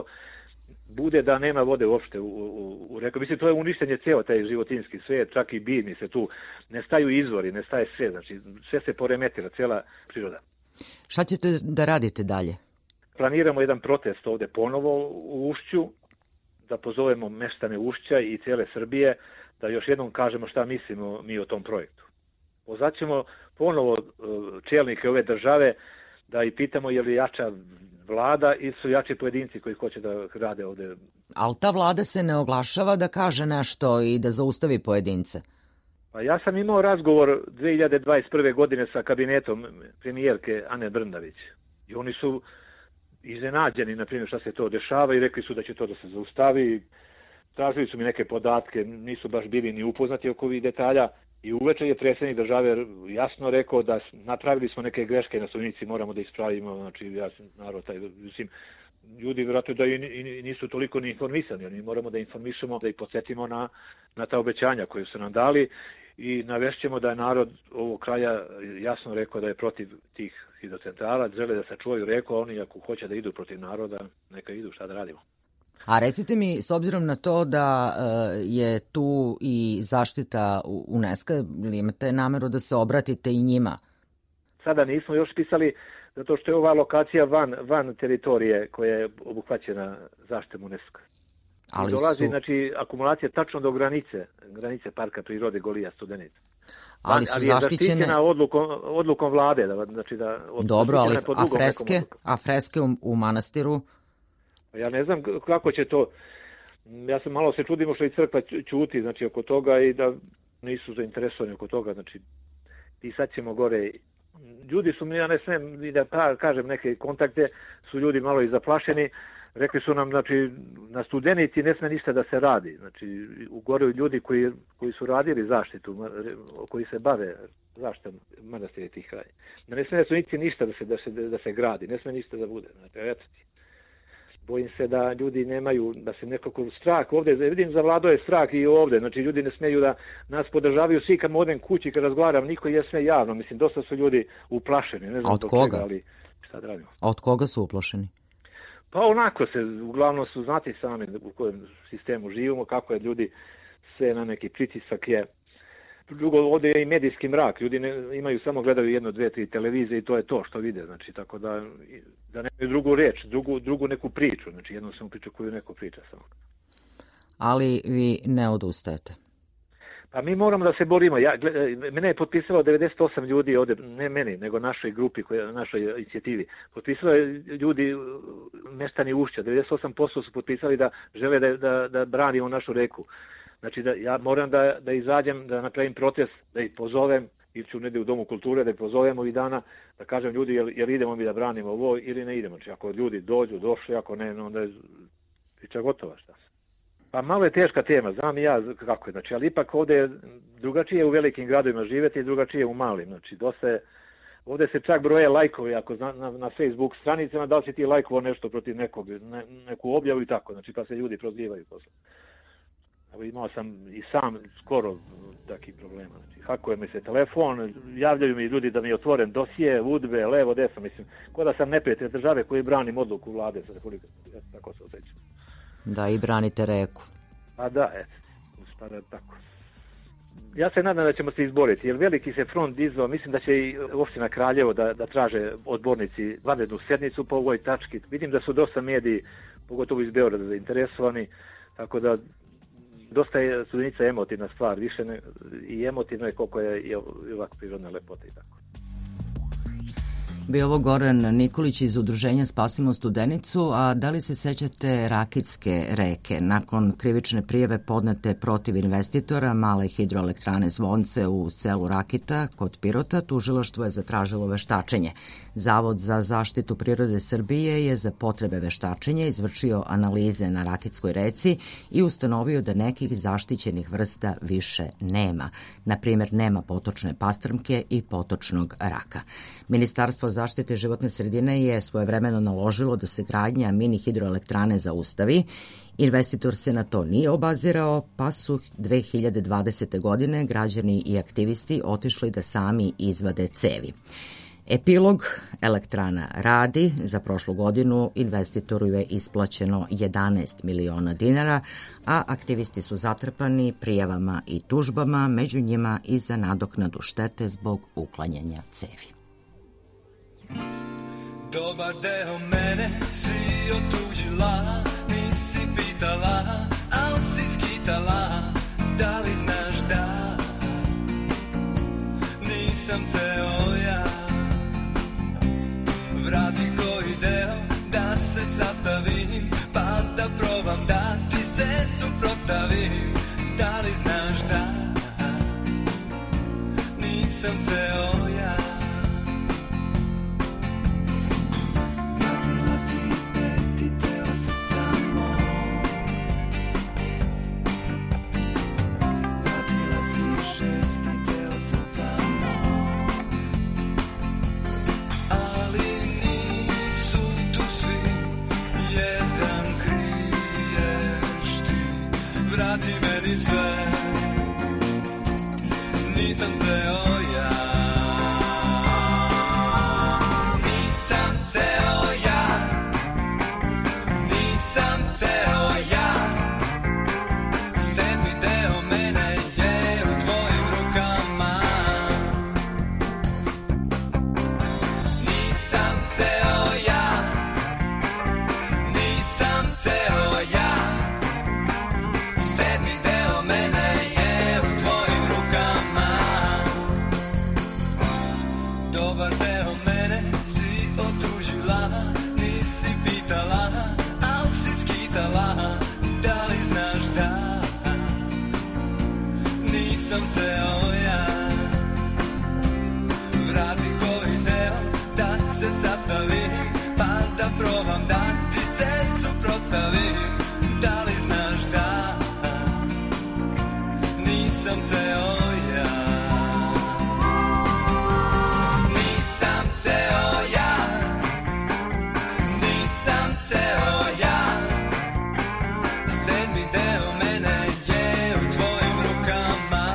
S7: bude da nema vode uopšte u reku. Mislim, to je uništenje ceo taj životinjski svet, čak i biljni se tu, nestaju izvori, nestaje sve, znači sve se poremetila, cijela priroda.
S1: Šta ćete da radite dalje?
S7: Planiramo jedan protest ovde ponovo u Ušću, da pozovemo meštane Ušća i cijele Srbije, da još jednom kažemo šta mislimo mi o tom projektu. Pozvaćemo ponovo čelnike ove države da i pitamo je li jača vlada ili su jači pojedinci koji hoće da rade ovde.
S1: Ali ta vlada se ne oglašava da kaže nešto i da zaustavi pojedince.
S7: Pa ja sam imao razgovor 2021. godine sa kabinetom premijerke Ane Brnabić i oni su iznenađeni, na primjer, šta se to dešava i rekli su da će to da se zaustavi. Tražili su mi neke podatke, nisu baš bili ni upoznati oko ovih detalja i uveče je predsjednik države jasno rekao da napravili smo neke greške na Suvnici, moramo da ispravimo, znači ja sam narod taj, mislim, ljudi vjerojatno da i nisu toliko ni informisani, oni moramo da informišemo, da ih podsjetimo na ta obećanja koje su nam dali i navešćemo da je narod ovog kraja jasno rekao da je protiv tih hidrocentrala, žele da sačuvaju reku, a oni ako hoće da idu protiv naroda, neka idu, šta da radimo.
S1: A recite mi, s obzirom na to da je tu i zaštita UNESCO, ili imate nameru da se obratite i njima?
S7: Sada nismo još pisali, zato što je ova lokacija van teritorije koja je obuhvaćena zaštitom UNESCO. Ali dolazi, znači, akumulacija tačno do granice Parka prirode Golija Studenica.
S1: Ali su zaštićene
S7: odlukom vlade, znači da
S1: dobro, ali a freske u manastiru?
S7: Ja ne znam kako će to. Ja sam malo se čudimo što i crkva ćuti, znači oko toga i da nisu zainteresovani oko toga, znači pisat ćemo gore. Ljudi su mi, ja ne smijem i da kažem neke kontakte, su ljudi malo i zaplašeni. Rekli su nam, znači, na Studenici ne sme ništa da se radi. Znači, gore ljudi koji su radili zaštitu, koji se bave zaštitom manastira tih kraja. Da ne sme na Studenici ništa da se gradi, ne sme ništa da bude. Znači, eto ti. Bojim se da ljudi nemaju, da se nekako strah ovdje, vidim zavladao je strah i ovdje, znači ljudi ne smeju da nas podržavaju, svi kad odem kući, kad razgovaram, niko je sve javno, mislim, dosta su ljudi uplašeni, ne znam
S1: od koga?
S7: Čega, ali šta da radimo.
S1: A od koga su uplašeni?
S7: Pa onako se, uglavnom su znati sami u kojem sistemu živimo, kako je ljudi sve na neki pritisak je. Drugo, ovdje je i medijski mrak, ljudi imaju samo gledaju 1, 2, 3 televizije i to je to što vide, znači tako da nemaju drugu reč, drugu neku priču, znači jednu samo priču koju neko priča samo.
S1: Ali vi ne odustajete?
S7: Pa mi moramo da se borimo. Mene je potpisalo 98 ljudi ovdje, ne meni, nego našoj grupi, našoj inicijativi. Potpisalo je ljudi, meštani Ušća, 98% su potpisali da žele da branimo našu reku. Znači da ja moram da izađem, da napravim protest, da ih pozovem, ili ću negdje u Domu kulture, da ih pozovem ovih dana, da kažem ljudi, jel idemo mi da branimo ovo ili ne idemo. Znači ako ljudi došli, ako ne, onda je priča gotova, šta se. Pa malo je teška tema, znam i ja kako je, znači, ali ipak ovdje drugačije u velikim gradovima živjeti i drugačije u malim, znači dosta je Ovdje se čak broje lajkovi, ako na Facebook stranicama, da li si ti lajkovao nešto protiv nekog, neku objavu i tako, znači pa se ljudi prozivaju posle. Evo, imao sam i sam skoro takih problema. Znači, hakuje mi se telefon, javljaju mi ljudi da mi je otvoren dosije, udbe, levo, desno, mislim, ko da sam neprijatelj države koji branim odluku vlade sa Republike. Tako se osjećam.
S1: Da, i branite reku.
S7: A da, spada tako. Ja se nadam da ćemo se izboriti, jer veliki se front dizao, mislim da će i opština Kraljevo da traže odbornici vanrednu sednicu po ovoj tački. Vidim da su dosta mediji, pogotovo iz Beograda, zainteresovani, tako da dosta je Studenica emotivna stvar, više i emotivno je koliko je i ovako prirodna lepota i tako.
S1: Bio ovo Goran Nikolić iz udruženja Spasimo Studenicu, a da li se sećate Rakitske reke? Nakon krivične prijave podnete protiv investitora male hidroelektrane Zvonce u selu Rakita kod Pirota, tužilaštvo je zatražilo veštačenje. Zavod za zaštitu prirode Srbije je za potrebe veštačenja izvršio analize na Rakitskoj reci i ustanovio da nekih zaštićenih vrsta više nema. Na primjer, nema potočne pastrmke i potočnog raka. Ministarstvo zaštite životne sredine je svojevremeno naložilo da se gradnja mini hidroelektrane zaustavi. Investitor se na to nije obazirao, pa su 2020. godine građani i aktivisti otišli da sami izvade cevi. Epilog, elektrana radi, za prošlu godinu investitoru je isplaćeno 11 miliona dinara, a aktivisti su zatrpani prijavama i tužbama, među njima i za nadoknadu štete zbog uklanjanja cevi.
S8: Dobar deo mene si otuđila, nisi pitala, al si skitala, da li znaš da nisam ceo ja. Vrati koji deo da se sastavim, pa da probam da ti se suprotstavim. Da li znaš da nisam ceo ja. Vratila si peti deo srca moj, vratila si šesti deo srca moj, ali nisu tu svi, jedan kriješ ti. Vrati meni sve, nisam ceo ja. Nisam ceo ja, nisam ceo ja. Sedmi deo mene je u tvojim rukama. Nisam ceo ja, nisam ceo ja. Sedmi deo mene je u tvojim rukama. Dobar deo mene si otužila, nisi pitala, al si skitala, da li znaš da nisam ceo ja. Vrati koji deo da se sastavim, pa da probam da ti se suprotstavim. Da li znaš da nisam ceo ja. Nisam ceo ja, nisam ceo ja. Sedmi deo mene je u tvojim rukama.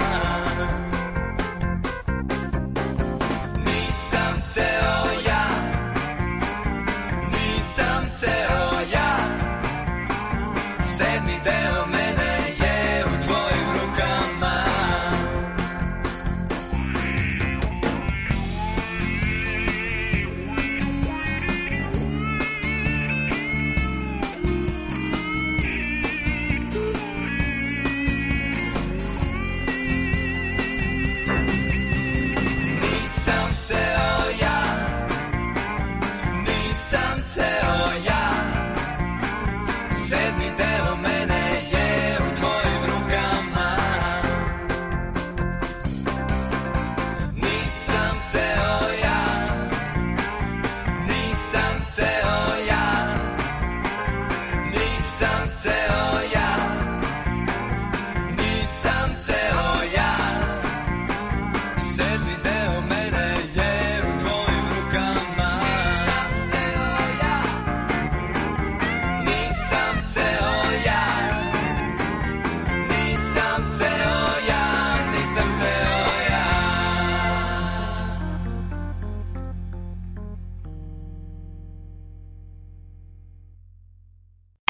S8: Nisam ceo ja, nisam ceo ja.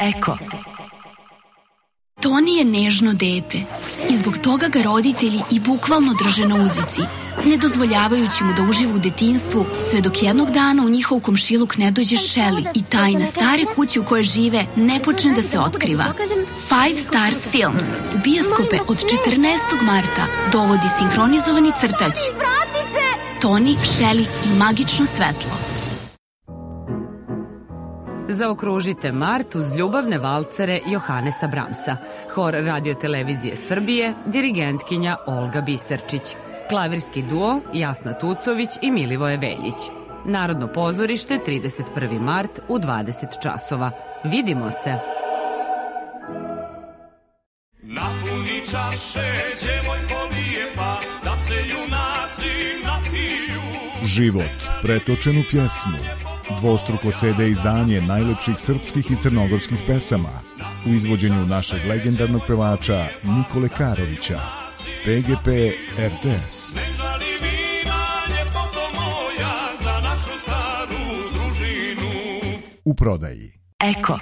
S9: Eko. Toni je nežno dete i zbog toga ga roditelji i bukvalno drže na uzici, ne dozvoljavajući mu da uživa u detinjstvu, sve dok jednog dana u njihov komšiluk ne dođe Shelly i tajna stare kuće u kojoj žive ne počne da se otkriva. Five Stars Films u bioskope od 14. marta dovodi sinhronizovani crtač Toni, Shelly i magično svetlo.
S10: Zaokružite mart uz ljubavne valcere Johanesa Brahmsa. Hor Radio-televizije Srbije, dirigentkinja Olga Biserčić. Klavirski duo Jasna Tucović i Milivoje Veljić. Narodno pozorište 31. mart u 20 časova. Vidimo se!
S8: Napuni čaše, djevoj povije pa, da se junaci napiju.
S11: Život pretočen u pjesmu. Dvostruko CD izdanje najlepših srpskih i crnogorskih pesama u izvođenju našeg legendarnog pevača Nikole Karovića. PGP RTS.
S8: Ne žali vina, ljepoto moja, za našu staru družinu.
S11: U prodaji.
S9: Eko.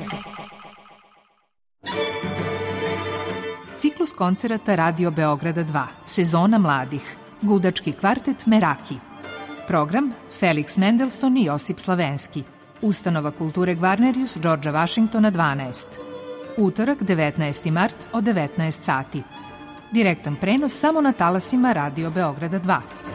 S12: Ciklus koncerata Radio Beograda 2. Sezona mladih. Gudački kvartet Meraki. Program Felix Mendelssohn i Josip Slavenski. Ustanova kulture Gvarnerius Đorđa Vašingtona 12. Utorak 19. mart od 19 sati. Direktan prenos samo na talasima Radio Beograda 2.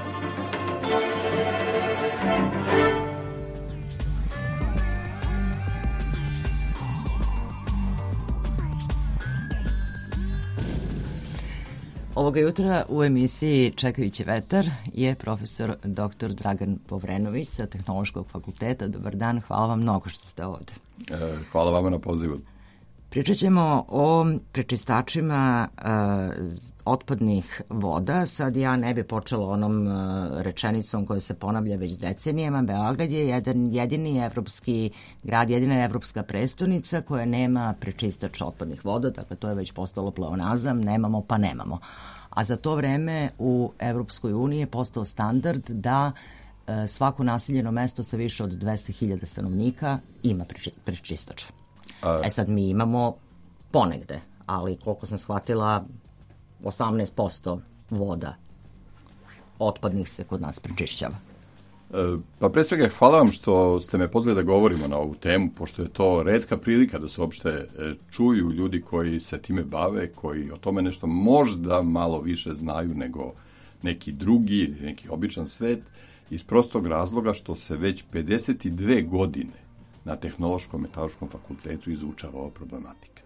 S1: Ovoga jutra u emisiji Čekajući vetar je profesor dr. Dragan Povrenović sa Tehnološkog fakulteta. Dobar dan, hvala vam mnogo što ste ovde.
S13: Hvala vama na pozivu.
S1: Pričat ćemo o prečistačima otpadnih voda. Sad ja ne bi počela onom rečenicom koja se ponavlja već decenijama. Beograd je jedini evropski grad, jedina evropska prestonica koja nema prečistač otpadnih voda. Dakle, to je već postalo pleonazam, nemamo pa nemamo. A za to vreme u Evropskoj uniji je postao standard da svako naseljeno mesto sa više od 200.000 stanovnika ima prečistač. Sad mi imamo ponegde, ali koliko sam shvatila 18% voda otpadnih se kod nas prečišćava.
S13: Pa pre svega hvala vam što ste me pozvali da govorimo na ovu temu, pošto je to retka prilika da se uopšte čuju ljudi koji se time bave, koji o tome nešto možda malo više znaju nego neki drugi, neki običan svet, iz prostog razloga što se već 52 godine na Tehnološkom metaloškom fakultetu izučava ova problematika.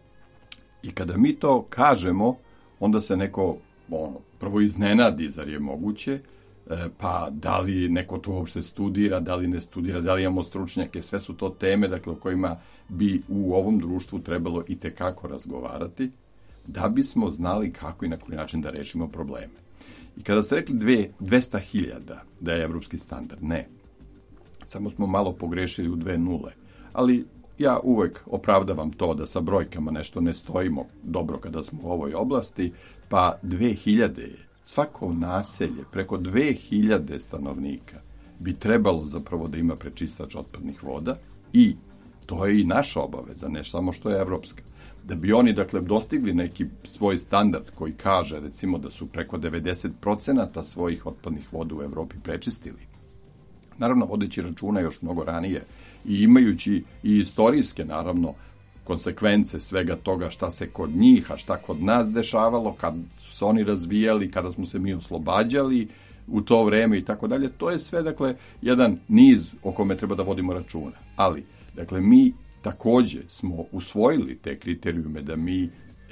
S13: I kada mi to kažemo, onda se neko prvo iznenadi, zar je moguće, pa da li neko to uopšte studira, da li ne studira, da li imamo stručnjake, sve su to teme, dakle, o kojima bi u ovom društvu trebalo i tekako razgovarati, da bismo znali kako i na koji način da rešimo probleme. I kada ste rekli 200.000 da je evropski standard, ne. Samo smo malo pogrešili u 2 nule. Ali ja uvek opravdavam to da sa brojkama nešto ne stojimo dobro kada smo u ovoj oblasti, pa 2000 je. Svako naselje, preko 2000 stanovnika, bi trebalo zapravo da ima prečistač otpadnih voda i to je i naša obaveza, ne samo što je evropska. Da bi oni, dakle, dostigli neki svoj standard koji kaže, recimo, da su preko 90% svojih otpadnih voda u Evropi prečistili. Naravno, vodeći računa još mnogo ranije i imajući i istorijske, naravno, konsekvence svega toga šta se kod njih, a šta kod nas dešavalo, kad su se oni razvijali, kada smo se mi oslobađali u to vreme i tako dalje. To je sve, dakle, jedan niz o kome treba da vodimo računa. Ali, dakle, mi takođe smo usvojili te kriterijume da mi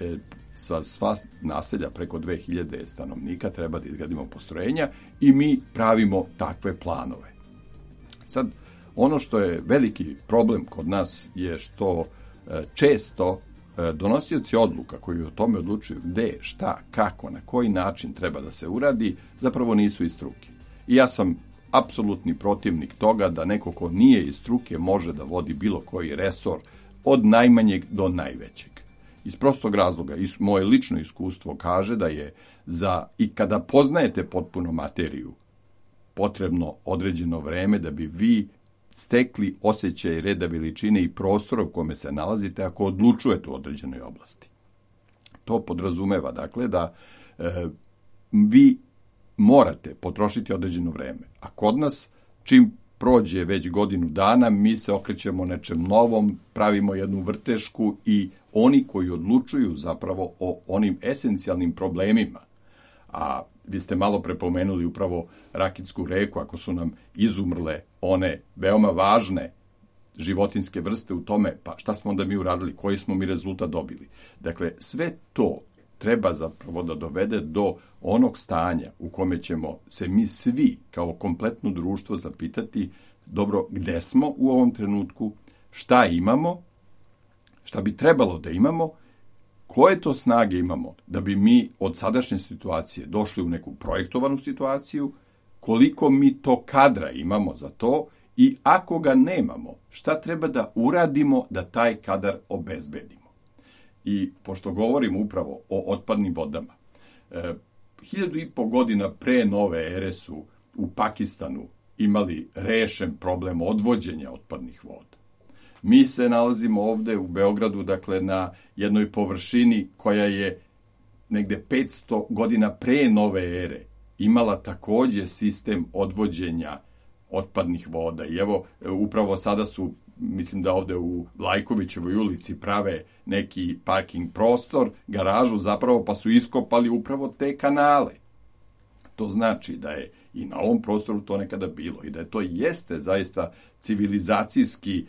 S13: sva naselja preko 2000 stanovnika treba da izgradimo postrojenja i mi pravimo takve planove. Sad, ono što je veliki problem kod nas je što često donosioci odluka koji o tome odlučuju gde, šta, kako, na koji način treba da se uradi, zapravo nisu iz struke. I ja sam apsolutni protivnik toga da neko ko nije iz struke može da vodi bilo koji resor od najmanjeg do najvećeg. Iz prostog razloga, moje lično iskustvo kaže da je i kada poznajete potpuno materiju, potrebno određeno vreme da bi vi stekli osjećaj reda veličine i prostora u kome se nalazite ako odlučujete u određenoj oblasti. To podrazumeva, dakle, da vi morate potrošiti određeno vreme. A kod nas, čim prođe već godinu dana, mi se okrećemo nečem novom, pravimo jednu vrtešku i oni koji odlučuju zapravo o onim esencijalnim problemima, a vi ste malo prepomenuli upravo Rakitsku reku, ako su nam izumrle one veoma važne životinjske vrste u tome, pa šta smo onda mi uradili, koji smo mi rezultat dobili. Dakle, sve to treba zapravo da dovede do onog stanja u kome ćemo se mi svi kao kompletno društvo zapitati dobro, gde smo u ovom trenutku, šta imamo, šta bi trebalo da imamo, koje to snage imamo da bi mi od sadašnje situacije došli u neku projektovanu situaciju, koliko mi to kadra imamo za to i ako ga nemamo, šta treba da uradimo da taj kadar obezbedimo. I pošto govorimo upravo o otpadnim vodama, 1500 godina pre nove ere su u Pakistanu imali rešen problem odvođenja otpadnih voda. Mi se nalazimo ovde u Beogradu, dakle, na jednoj površini koja je negde 500 godina pre nove ere imala takođe sistem odvođenja otpadnih voda. I evo, upravo sada su, mislim da ovde u Lajkovićevoj ulici prave neki parking prostor, garažu zapravo, pa su iskopali upravo te kanale. To znači da je i na ovom prostoru to nekada bilo i da je to jeste zaista civilizacijski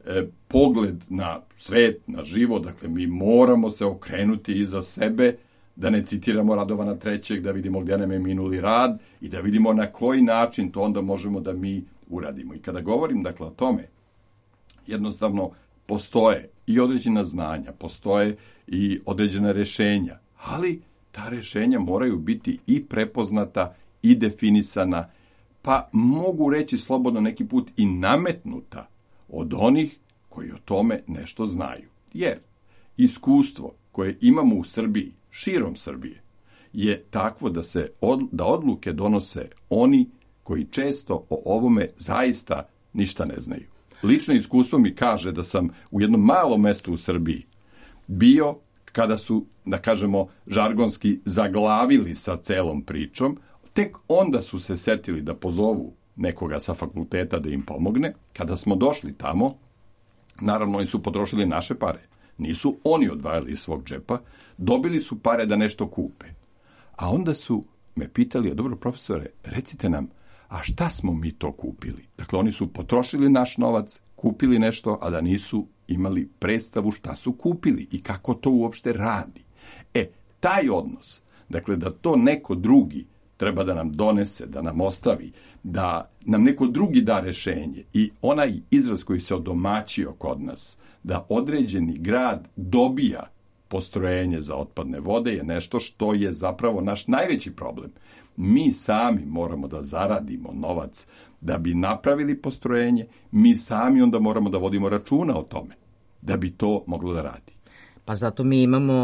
S13: pogled na svet, na život. Dakle, mi moramo se okrenuti iza sebe, da ne citiramo Radovana III, da vidimo gdje nam je minuli rad i da vidimo na koji način to onda možemo da mi uradimo. I kada govorim, dakle, o tome, jednostavno postoje i određena znanja, postoje i određena rešenja, ali ta rešenja moraju biti i prepoznata i definisana, pa mogu reći slobodno neki put i nametnuta od onih koji o tome nešto znaju. Jer iskustvo koje imamo u Srbiji, širom Srbije, je takvo da odluke donose oni koji često o ovome zaista ništa ne znaju. Lično iskustvo mi kaže da sam u jednom malom mestu u Srbiji bio kada su, da kažemo, žargonski zaglavili sa celom pričom, tek onda su se setili da pozovu nekoga sa fakulteta da im pomogne. Kada smo došli tamo, naravno oni su potrošili naše pare. Nisu oni odvajali iz svog džepa, dobili su pare da nešto kupe. A onda su me pitali, a dobro profesore, recite nam, a šta smo mi to kupili? Dakle, oni su potrošili naš novac, kupili nešto, a da nisu imali predstavu šta su kupili i kako to uopšte radi. Taj odnos, dakle, da to neko drugi treba da nam donese, da nam ostavi, da nam neko drugi da rešenje i onaj izraz koji se odomaćio kod nas, da određeni grad dobija postrojenje za otpadne vode je nešto što je zapravo naš najveći problem. Mi sami moramo da zaradimo novac da bi napravili postrojenje, mi sami onda moramo da vodimo računa o tome da bi to moglo da radi.
S1: Pa zato mi imamo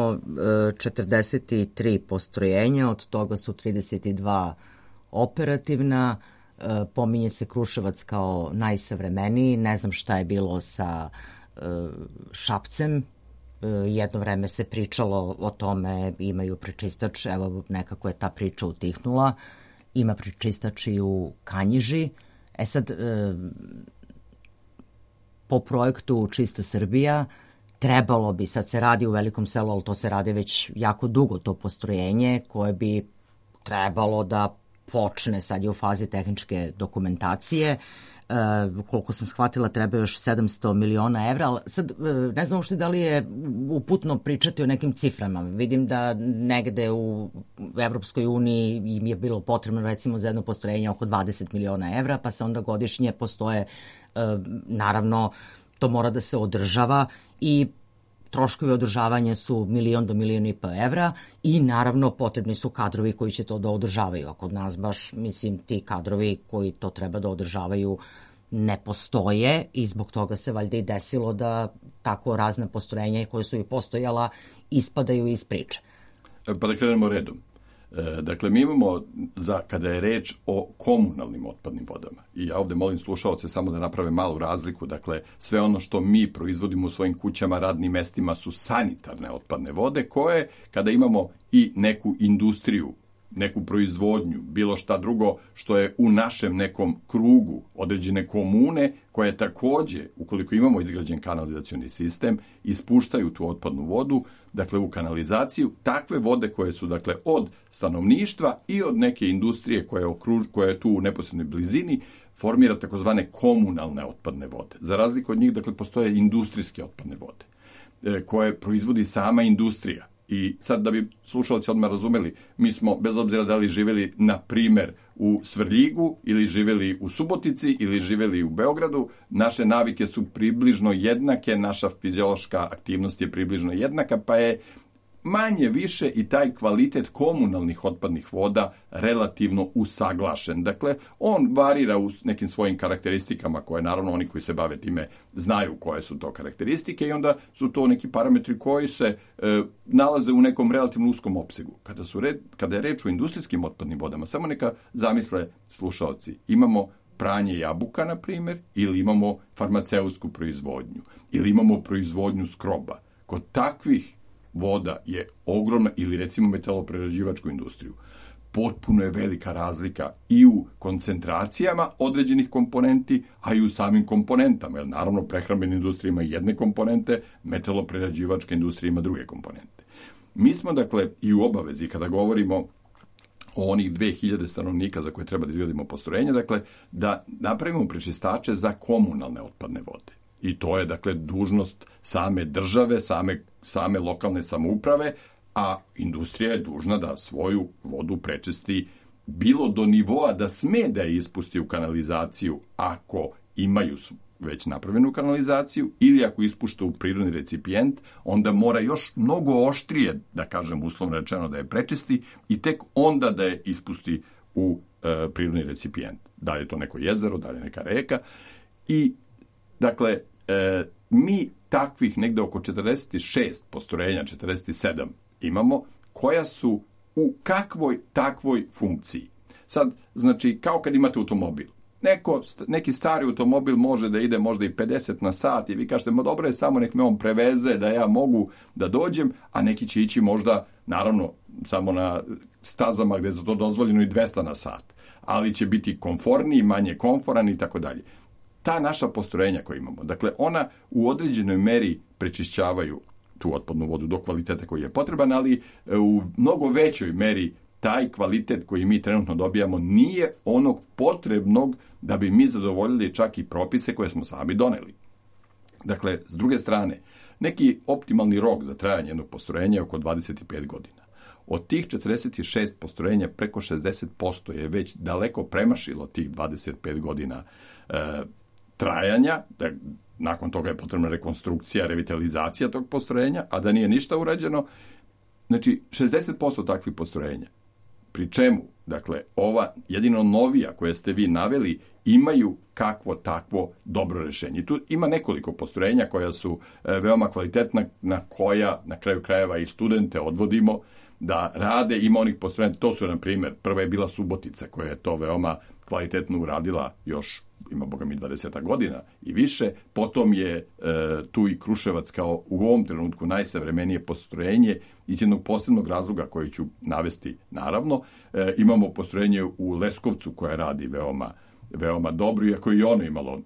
S1: 43 postrojenja, od toga su 32 operativna, pominje se Kruševac kao najsavremeniji, ne znam šta je bilo sa Šapcem, jedno vreme se pričalo o tome, imaju prečistač, evo nekako je ta priča utihnula, ima prečistač i u Kanjiži. Sad, po projektu Čista Srbija, trebalo bi, sad se radi u Velikom Selu, ali to se radi već jako dugo, to postrojenje koje bi trebalo da počne, sad je u fazi tehničke dokumentacije, koliko sam shvatila treba još 700 miliona evra, ali sad ne znam uopšte da li je uputno pričati o nekim ciframa. Vidim da negde u Evropskoj uniji im je bilo potrebno recimo za jedno postrojenje oko 20 miliona evra, pa se onda godišnje postoje, naravno to mora da se održava i troškovi održavanja su 1 do 1,5 miliona evra i naravno potrebni su kadrovi koji će to da održavaju. A kod nas baš, mislim, ti kadrovi koji to treba da održavaju ne postoje i zbog toga se valjda i desilo da tako razne postrojenja koje su i postojala ispadaju iz priče.
S13: Pa da krenemo redom. Dakle, mi imamo, kada je reč o komunalnim otpadnim vodama, i ja ovde molim slušaoce samo da naprave malu razliku, dakle, sve ono što mi proizvodimo u svojim kućama, radnim mestima su sanitarne otpadne vode, koje, kada imamo i neku industriju, neku proizvodnju, bilo šta drugo što je u našem nekom krugu određene komune, koje takođe, ukoliko imamo izgrađen kanalizacioni sistem, ispuštaju tu otpadnu vodu, dakle u kanalizaciju, takve vode koje su dakle od stanovništva i od neke industrije koja je tu u neposrednoj blizini, formira takozvane komunalne otpadne vode. Za razliku od njih, dakle, postoje industrijske otpadne vode, koje proizvodi sama industrija. I sad da bi slušalci odmah razumeli, mi smo, bez obzira da li živeli, na primer, u Svrljigu, ili živeli u Subotici, ili živeli u Beogradu, naše navike su približno jednake, naša fiziološka aktivnost je približno jednaka, pa je manje više i taj kvalitet komunalnih otpadnih voda relativno usaglašen. Dakle, on varira u nekim svojim karakteristikama koje, naravno, oni koji se bave time znaju koje su to karakteristike i onda su to neki parametri koji se nalaze u nekom relativno uskom opsegu. Kada je reč o industrijskim otpadnim vodama, samo neka zamisle slušaoci, imamo pranje jabuka, na primjer, ili imamo farmaceutsku proizvodnju, ili imamo proizvodnju skroba. Kod takvih voda je ogromna, ili recimo metaloprerađivačku industriju. Potpuno je velika razlika i u koncentracijama određenih komponenti, a i u samim komponentama, jer naravno prehrambena industrija ima jedne komponente, metaloprerađivačka industrija ima druge komponente. Mi smo dakle i u obavezi kada govorimo o onih 2000 stanovnika za koje treba da izgradimo postrojenja, dakle da napravimo prečistače za komunalne otpadne vode. I to je, dakle, dužnost same države, same lokalne samouprave, a industrija je dužna da svoju vodu prečisti bilo do nivoa da sme da je ispusti u kanalizaciju ako imaju već napravljenu kanalizaciju, ili ako ispušta u prirodni recipijent, onda mora još mnogo oštrije, da kažem uslovno rečeno, da je prečisti i tek onda da je ispusti u prirodni recipijent. Da li je to neko jezero, da li je neka reka. I dakle, mi takvih negde oko 46 postrojenja, 47 imamo, koja su u kakvoj takvoj funkciji. Sad, znači, kao kad imate automobil. Neki stari automobil može da ide možda i 50 na sat i vi kažete, ma dobro je, samo nek me on preveze da ja mogu da dođem, a neki će ići možda, naravno, samo na stazama gde je za to dozvoljeno i 200 na sat, ali će biti komforniji, manje komforan i tako dalje. Ta naša postrojenja koje imamo, dakle, ona u određenoj meri prečišćavaju tu otpadnu vodu do kvaliteta koji je potreban, ali u mnogo većoj meri taj kvalitet koji mi trenutno dobijamo nije onog potrebnog da bi mi zadovoljili čak i propise koje smo sami doneli. Dakle, s druge strane, neki optimalni rok za trajanje jednog postrojenja je oko 25 godina. Od tih 46 postrojenja preko 60% je već daleko premašilo tih 25 godina trajanja, nakon toga je potrebna rekonstrukcija, revitalizacija tog postrojenja, a da nije ništa urađeno. Znači, 60% takvih postrojenja, pri čemu, dakle, ova jedino novija koje ste vi naveli, imaju kakvo takvo dobro rešenje. Tu ima nekoliko postrojenja koja su veoma kvalitetna, na koja, na kraju krajeva, i studente odvodimo da rade. Ima onih postrojenja, to su, na primjer, prva je bila Subotica, koja je to veoma kvalitetno uradila još, ima boga mi 20 godina i više. Potom je tu i Kruševac kao u ovom trenutku najsavremenije postrojenje iz jednog posebnog razloga koji ću navesti naravno. Imamo postrojenje u Leskovcu koje radi veoma dobro, iako i ono imalo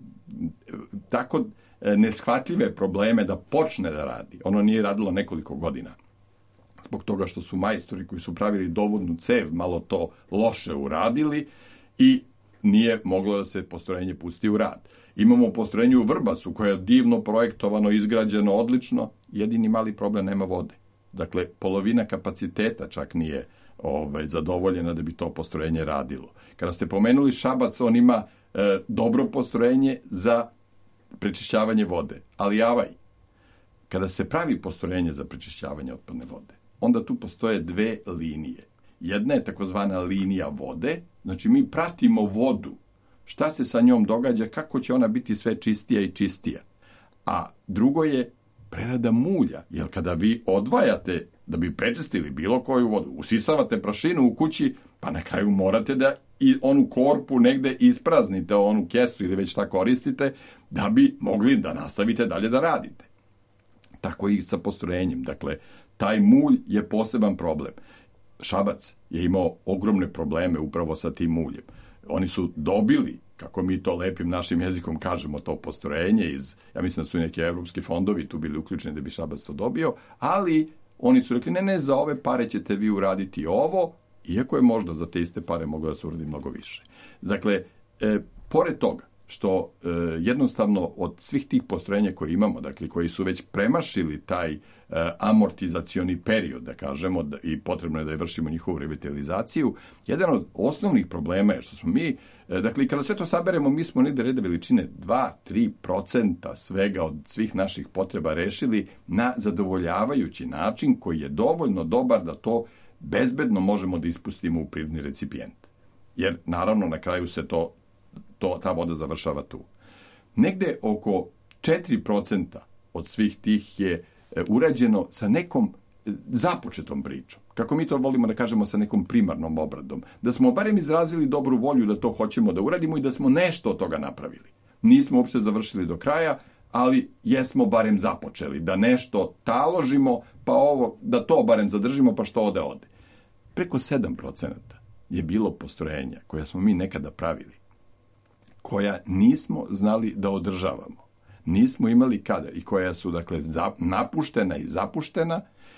S13: tako neshvatljive probleme da počne da radi. Ono nije radilo nekoliko godina. Zbog toga što su majstori koji su pravili dovodnu cev malo to loše uradili i nije moglo da se postrojenje pusti u rad. Imamo postrojenje u Vrbasu koje je divno projektovano, izgrađeno, odlično, jedini mali problem, nema vode. Dakle, polovina kapaciteta čak nije zadovoljena da bi to postrojenje radilo. Kada ste pomenuli Šabac, on ima dobro postrojenje za prečišćavanje vode, ali javaj, kada se pravi postrojenje za prečišćavanje otpadne vode, onda tu postoje dve linije. Jedna je takozvana linija vode, znači mi pratimo vodu, šta se sa njom događa, kako će ona biti sve čistija i čistija. A drugo je prerada mulja, jer kada vi odvajate da bi prečistili bilo koju vodu. Usisavate prašinu u kući, pa na kraju morate da i onu korpu negde ispraznite, onu kesu ili već šta koristite, da bi mogli da nastavite dalje da radite. Tako i sa postrojenjem. Dakle, taj mulj je poseban problem. Šabac je imao ogromne probleme upravo sa tim muljem. Oni su dobili, kako mi to lepim našim jezikom kažemo, to postrojenje ja mislim da su i neki evropski fondovi tu bili uključeni da bi Šabac to dobio, ali oni su rekli, ne, za ove pare ćete vi uraditi ovo, iako je možda za te iste pare moglo da se uradi mnogo više. Dakle, pored toga, što jednostavno od svih tih postrojenja koje imamo, dakle, koji su već premašili taj amortizacioni period, da kažemo, i potrebno je da je vršimo njihovu revitalizaciju, jedan od osnovnih problema je što smo mi, dakle, kada sve to saberemo, mi smo negde reda veličine 2-3% svega od svih naših potreba rešili na zadovoljavajući način koji je dovoljno dobar da to bezbedno možemo da ispustimo u prirodni recipijent. Jer, naravno, na kraju se ta voda završava tu. Negde oko 4% od svih tih je urađeno sa nekom započetom pričom. Kako mi to volimo da kažemo, sa nekom primarnom obradom. Da smo barem izrazili dobru volju da to hoćemo da uradimo i da smo nešto od toga napravili. Nismo uopšte završili do kraja, ali jesmo barem započeli. Da nešto taložimo, pa da to barem zadržimo, pa što ode. Preko 7% je bilo postrojenja koja smo mi nekada pravili, koja nismo znali da održavamo. Nismo imali kada i koja su, dakle, napuštena i zapuštena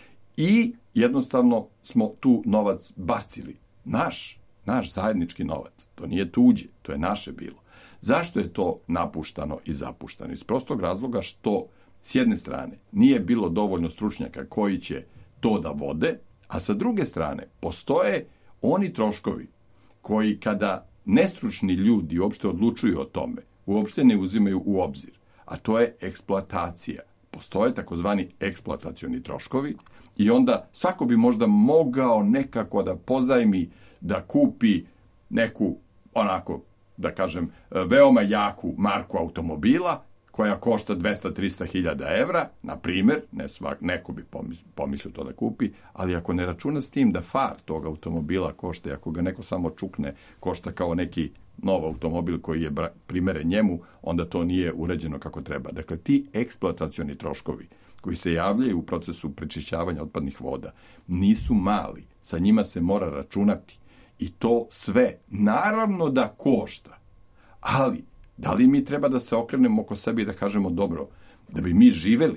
S13: i jednostavno smo tu novac bacili. Naš zajednički novac. To nije tuđe, to je naše bilo. Zašto je to napuštano i zapuštano? Iz prostog razloga što, s jedne strane, nije bilo dovoljno stručnjaka koji će to da vode, a sa druge strane, postoje oni troškovi koji, kada nestručni ljudi uopšte odlučuju o tome, uopšte ne uzimaju u obzir, a to je eksploatacija. Postoje takozvani eksploatacioni troškovi i onda svako bi možda mogao nekako da pozajmi, da kupi neku, onako, da kažem, veoma jaku marku automobila, koja košta 200-300 hiljada evra, na primjer, neko bi pomislio to da kupi, ali ako ne računa s tim da far tog automobila košta, ako ga neko samo čukne, košta kao neki nov automobil koji je primeren njemu, onda to nije urađeno kako treba. Dakle, ti eksploatacioni troškovi koji se javljaju u procesu prečišćavanja otpadnih voda nisu mali, sa njima se mora računati. I to sve, naravno da košta, ali da li mi treba da se okrenemo oko sebe i da kažemo, dobro, da bi mi živeli,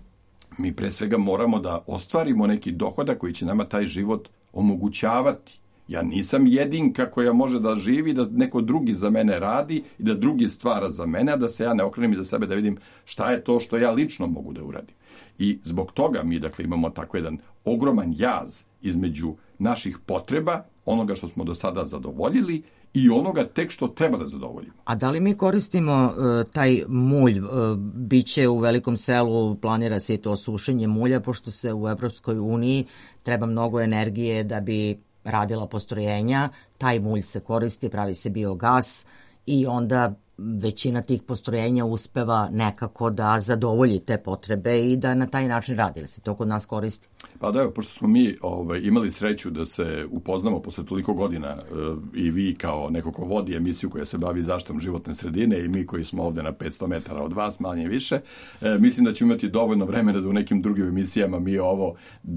S13: mi pre svega moramo da ostvarimo neki dohodak koji će nama taj život omogućavati. Ja nisam jedinka koja može da živi, da neko drugi za mene radi i da drugi stvara za mene, a da se ja ne okrenem iza sebe da vidim šta je to što ja lično mogu da uradim. I zbog toga mi, dakle, imamo tako jedan ogroman jaz između naših potreba, onoga što smo do sada zadovoljili i onoga tek što treba da zadovoljimo.
S1: A da li mi koristimo taj mulj? Biće u Velikom Selu, planira se i to sušenje mulja, pošto se u Evropskoj uniji treba mnogo energije da bi radila postrojenja. Taj mulj se koristi, pravi se biogas i onda većina tih postrojenja uspeva nekako da zadovolji te potrebe i da na taj način radi. Ili se to kod nas koristi?
S13: Pa da, pošto smo mi imali sreću da se upoznamo posle toliko godina, i vi kao neko ko vodi emisiju koja se bavi zaštitom životne sredine i mi koji smo ovde na 500 metara od vas, manje više, mislim da ćemo imati dovoljno vremena da u nekim drugim emisijama mi ovo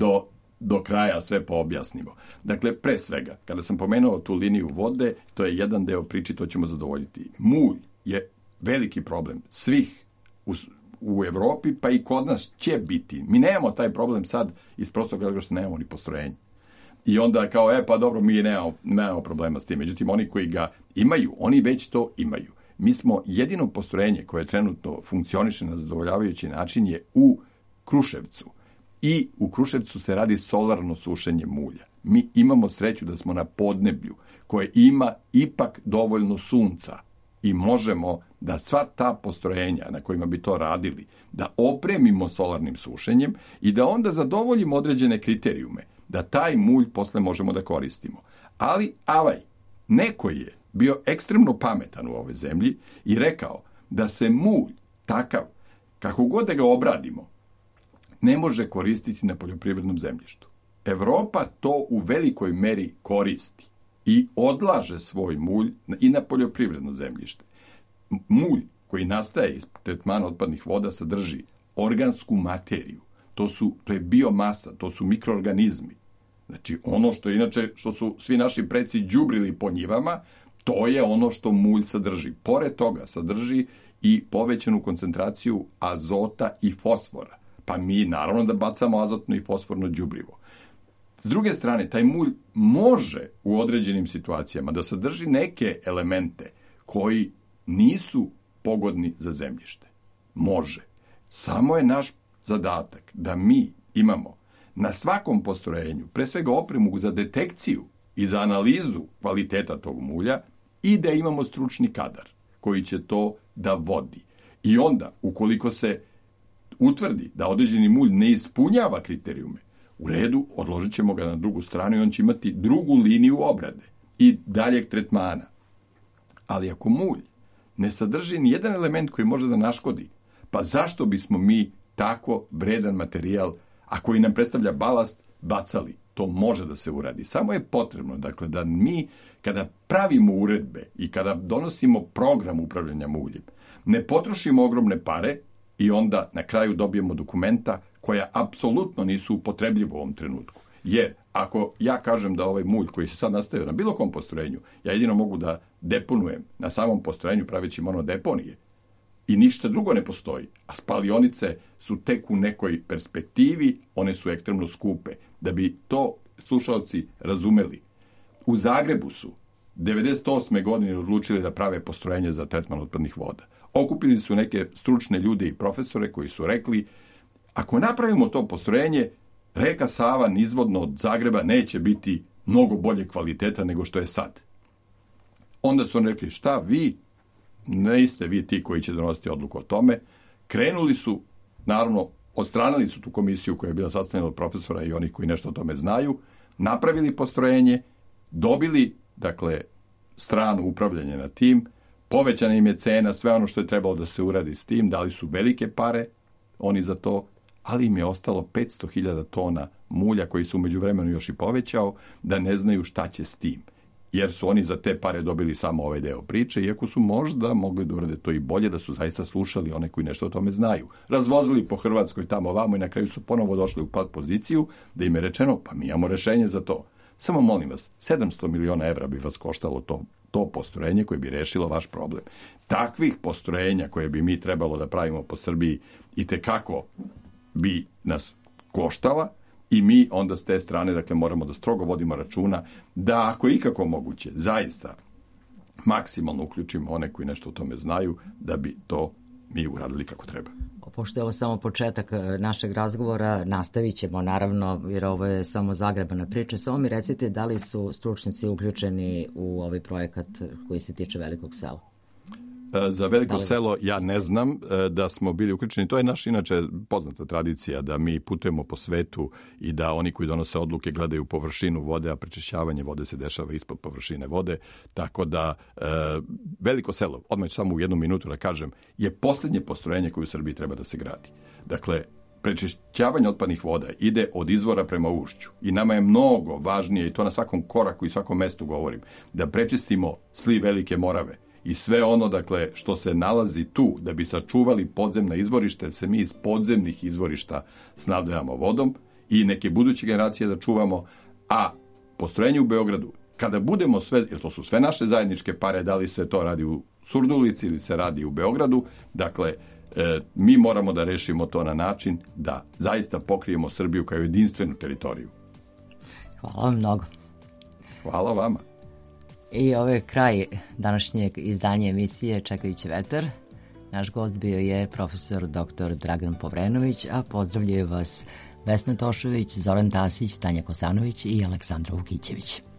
S13: do kraja sve poobjasnimo. Dakle, pre svega, kada sam pomenuo tu liniju vode, to je jedan deo priči, to ćemo zadovoljiti. Mulj je veliki problem svih u Evropi, pa i kod nas će biti. Mi nemamo taj problem sad iz prostog razloga što nemamo ni postrojenje. I onda kao, pa dobro, mi nemamo problema s tim. Međutim, oni koji ga imaju, oni već to imaju. Mi smo jedino postrojenje koje trenutno funkcioniše na zadovoljavajući način je u Kruševcu. I u Kruševcu se radi solarno sušenje mulja. Mi imamo sreću da smo na podneblju koje ima ipak dovoljno sunca i možemo da sva ta postrojenja na kojima bi to radili, da opremimo solarnim sušenjem i da onda zadovoljimo određene kriterijume, da taj mulj posle možemo da koristimo. Ali, neko je bio ekstremno pametan u ovoj zemlji i rekao da se mulj takav, kako god da ga obradimo, ne može koristiti na poljoprivrednom zemljištu. Evropa to u velikoj meri koristi i odlaže svoj mulj i na poljoprivredno zemljište. Mulj koji nastaje iz tretmana otpadnih voda sadrži organsku materiju. To je biomasa, to su mikroorganizmi. Znači, ono što su svi naši preci đubrili po njivama, to je ono što mulj sadrži. Pored toga sadrži i povećanu koncentraciju azota i fosfora. Pa mi naravno da bacamo azotno i fosforno đubrivo. S druge strane, taj mulj može u određenim situacijama da sadrži neke elemente koji nisu pogodni za zemljište. Može. Samo je naš zadatak da mi imamo na svakom postrojenju, pre svega opremu za detekciju i za analizu kvaliteta tog mulja i da imamo stručni kadar koji će to da vodi. I onda, ukoliko se utvrdi da određeni mulj ne ispunjava kriterijume, u redu, odložit ćemo ga na drugu stranu i on će imati drugu liniju obrade i daljeg tretmana. Ali ako mulj ne sadrži ni jedan element koji može da naškodi, pa zašto bismo mi tako vredan materijal, a koji nam predstavlja balast, bacali? To može da se uradi. Samo je potrebno, dakle, da mi, kada pravimo uredbe i kada donosimo program upravljanja muljem, ne potrošimo ogromne pare i onda na kraju dobijemo dokumenta koja apsolutno nisu upotrebljiva u ovom trenutku. Jer ako ja kažem da ovaj mulj koji se sad nastavio na bilo kom postrojenju, ja jedino mogu da deponujem na samom postrojenju praveći monodeponije i ništa drugo ne postoji, a spalionice su tek u nekoj perspektivi, one su ekstremno skupe. Da bi to slušalci razumeli, u Zagrebu su 98. godine odlučili da prave postrojenje za tretman otpadnih voda. Okupili su neke stručne ljude i profesore koji su rekli, ako napravimo to postrojenje, reka Sava nizvodno od Zagreba neće biti mnogo bolje kvaliteta nego što je sad. Onda su oni rekli, šta vi? Ne ste vi ti koji će donositi odluku o tome. Krenuli su, naravno, odstranili su tu komisiju koja je bila sastavljena od profesora i onih koji nešto o tome znaju, napravili postrojenje, dobili, dakle, stranu upravljanja na tim, povećana im je cena, sve ono što je trebalo da se uradi s tim, dali su velike pare, oni za to, ali im je ostalo 500.000 tona mulja koji su u međuvremenu još i povećao, da ne znaju šta će s tim. Jer su oni za te pare dobili samo ovaj deo priče, iako su možda mogli da urade to i bolje, da su zaista slušali one koji nešto o tome znaju. Razvozili po Hrvatskoj tamo ovamo i na kraju su ponovo došli u pad poziciju, da im je rečeno, pa mi imamo rešenje za to. Samo molim vas, 700 miliona evra bi vas koštalo to postrojenje koje bi rešilo vaš problem. Takvih postrojenja koje bi mi trebalo da pravimo po Srbiji i tekako bi nas koštala i mi onda s te strane, dakle, moramo da strogo vodimo računa da ako je ikako moguće, zaista maksimalno uključimo one koji nešto o tome znaju, da bi to mi uradili kako treba.
S1: Pošto je ovo samo početak našeg razgovora, nastavit ćemo naravno, jer ovo je samo zagrebana priča. Samo mi recite da li su stručnici uključeni u ovaj projekat koji se tiče Velikog sela?
S13: Za Veliko selo ja ne znam da smo bili uključeni. To je naš inače poznata tradicija da mi putujemo po svetu i da oni koji donose odluke gledaju površinu vode, a prečišćavanje vode se dešava ispod površine vode. Tako da Veliko selo, odmah ću samo u jednu minutu da kažem, je posljednje postrojenje koje u Srbiji treba da se gradi. Dakle, prečišćavanje otpadnih voda ide od izvora prema ušću i nama je mnogo važnije, i to na svakom koraku i svakom mestu govorim, da prečistimo sliv Velike Morave i sve ono, dakle, što se nalazi tu da bi sačuvali podzemna izvorišta, jer se mi iz podzemnih izvorišta snabdevamo vodom i neke buduće generacije da čuvamo, a postrojenje u Beogradu, kada budemo sve, jer to su sve naše zajedničke pare, da li se to radi u Surdulici ili se radi u Beogradu, dakle, mi moramo da rešimo to na način da zaista pokrijemo Srbiju kao jedinstvenu teritoriju.
S1: Hvala vam mnogo.
S13: Hvala vama.
S1: I ovo je kraj današnjeg izdanja emisije Čekajući vetar. Naš gost bio je profesor dr. Dragan Povrenović, a pozdravljaju vas Vesna Tošović, Zoran Tasić, Tanja Kosanović i Aleksandra Vukićević.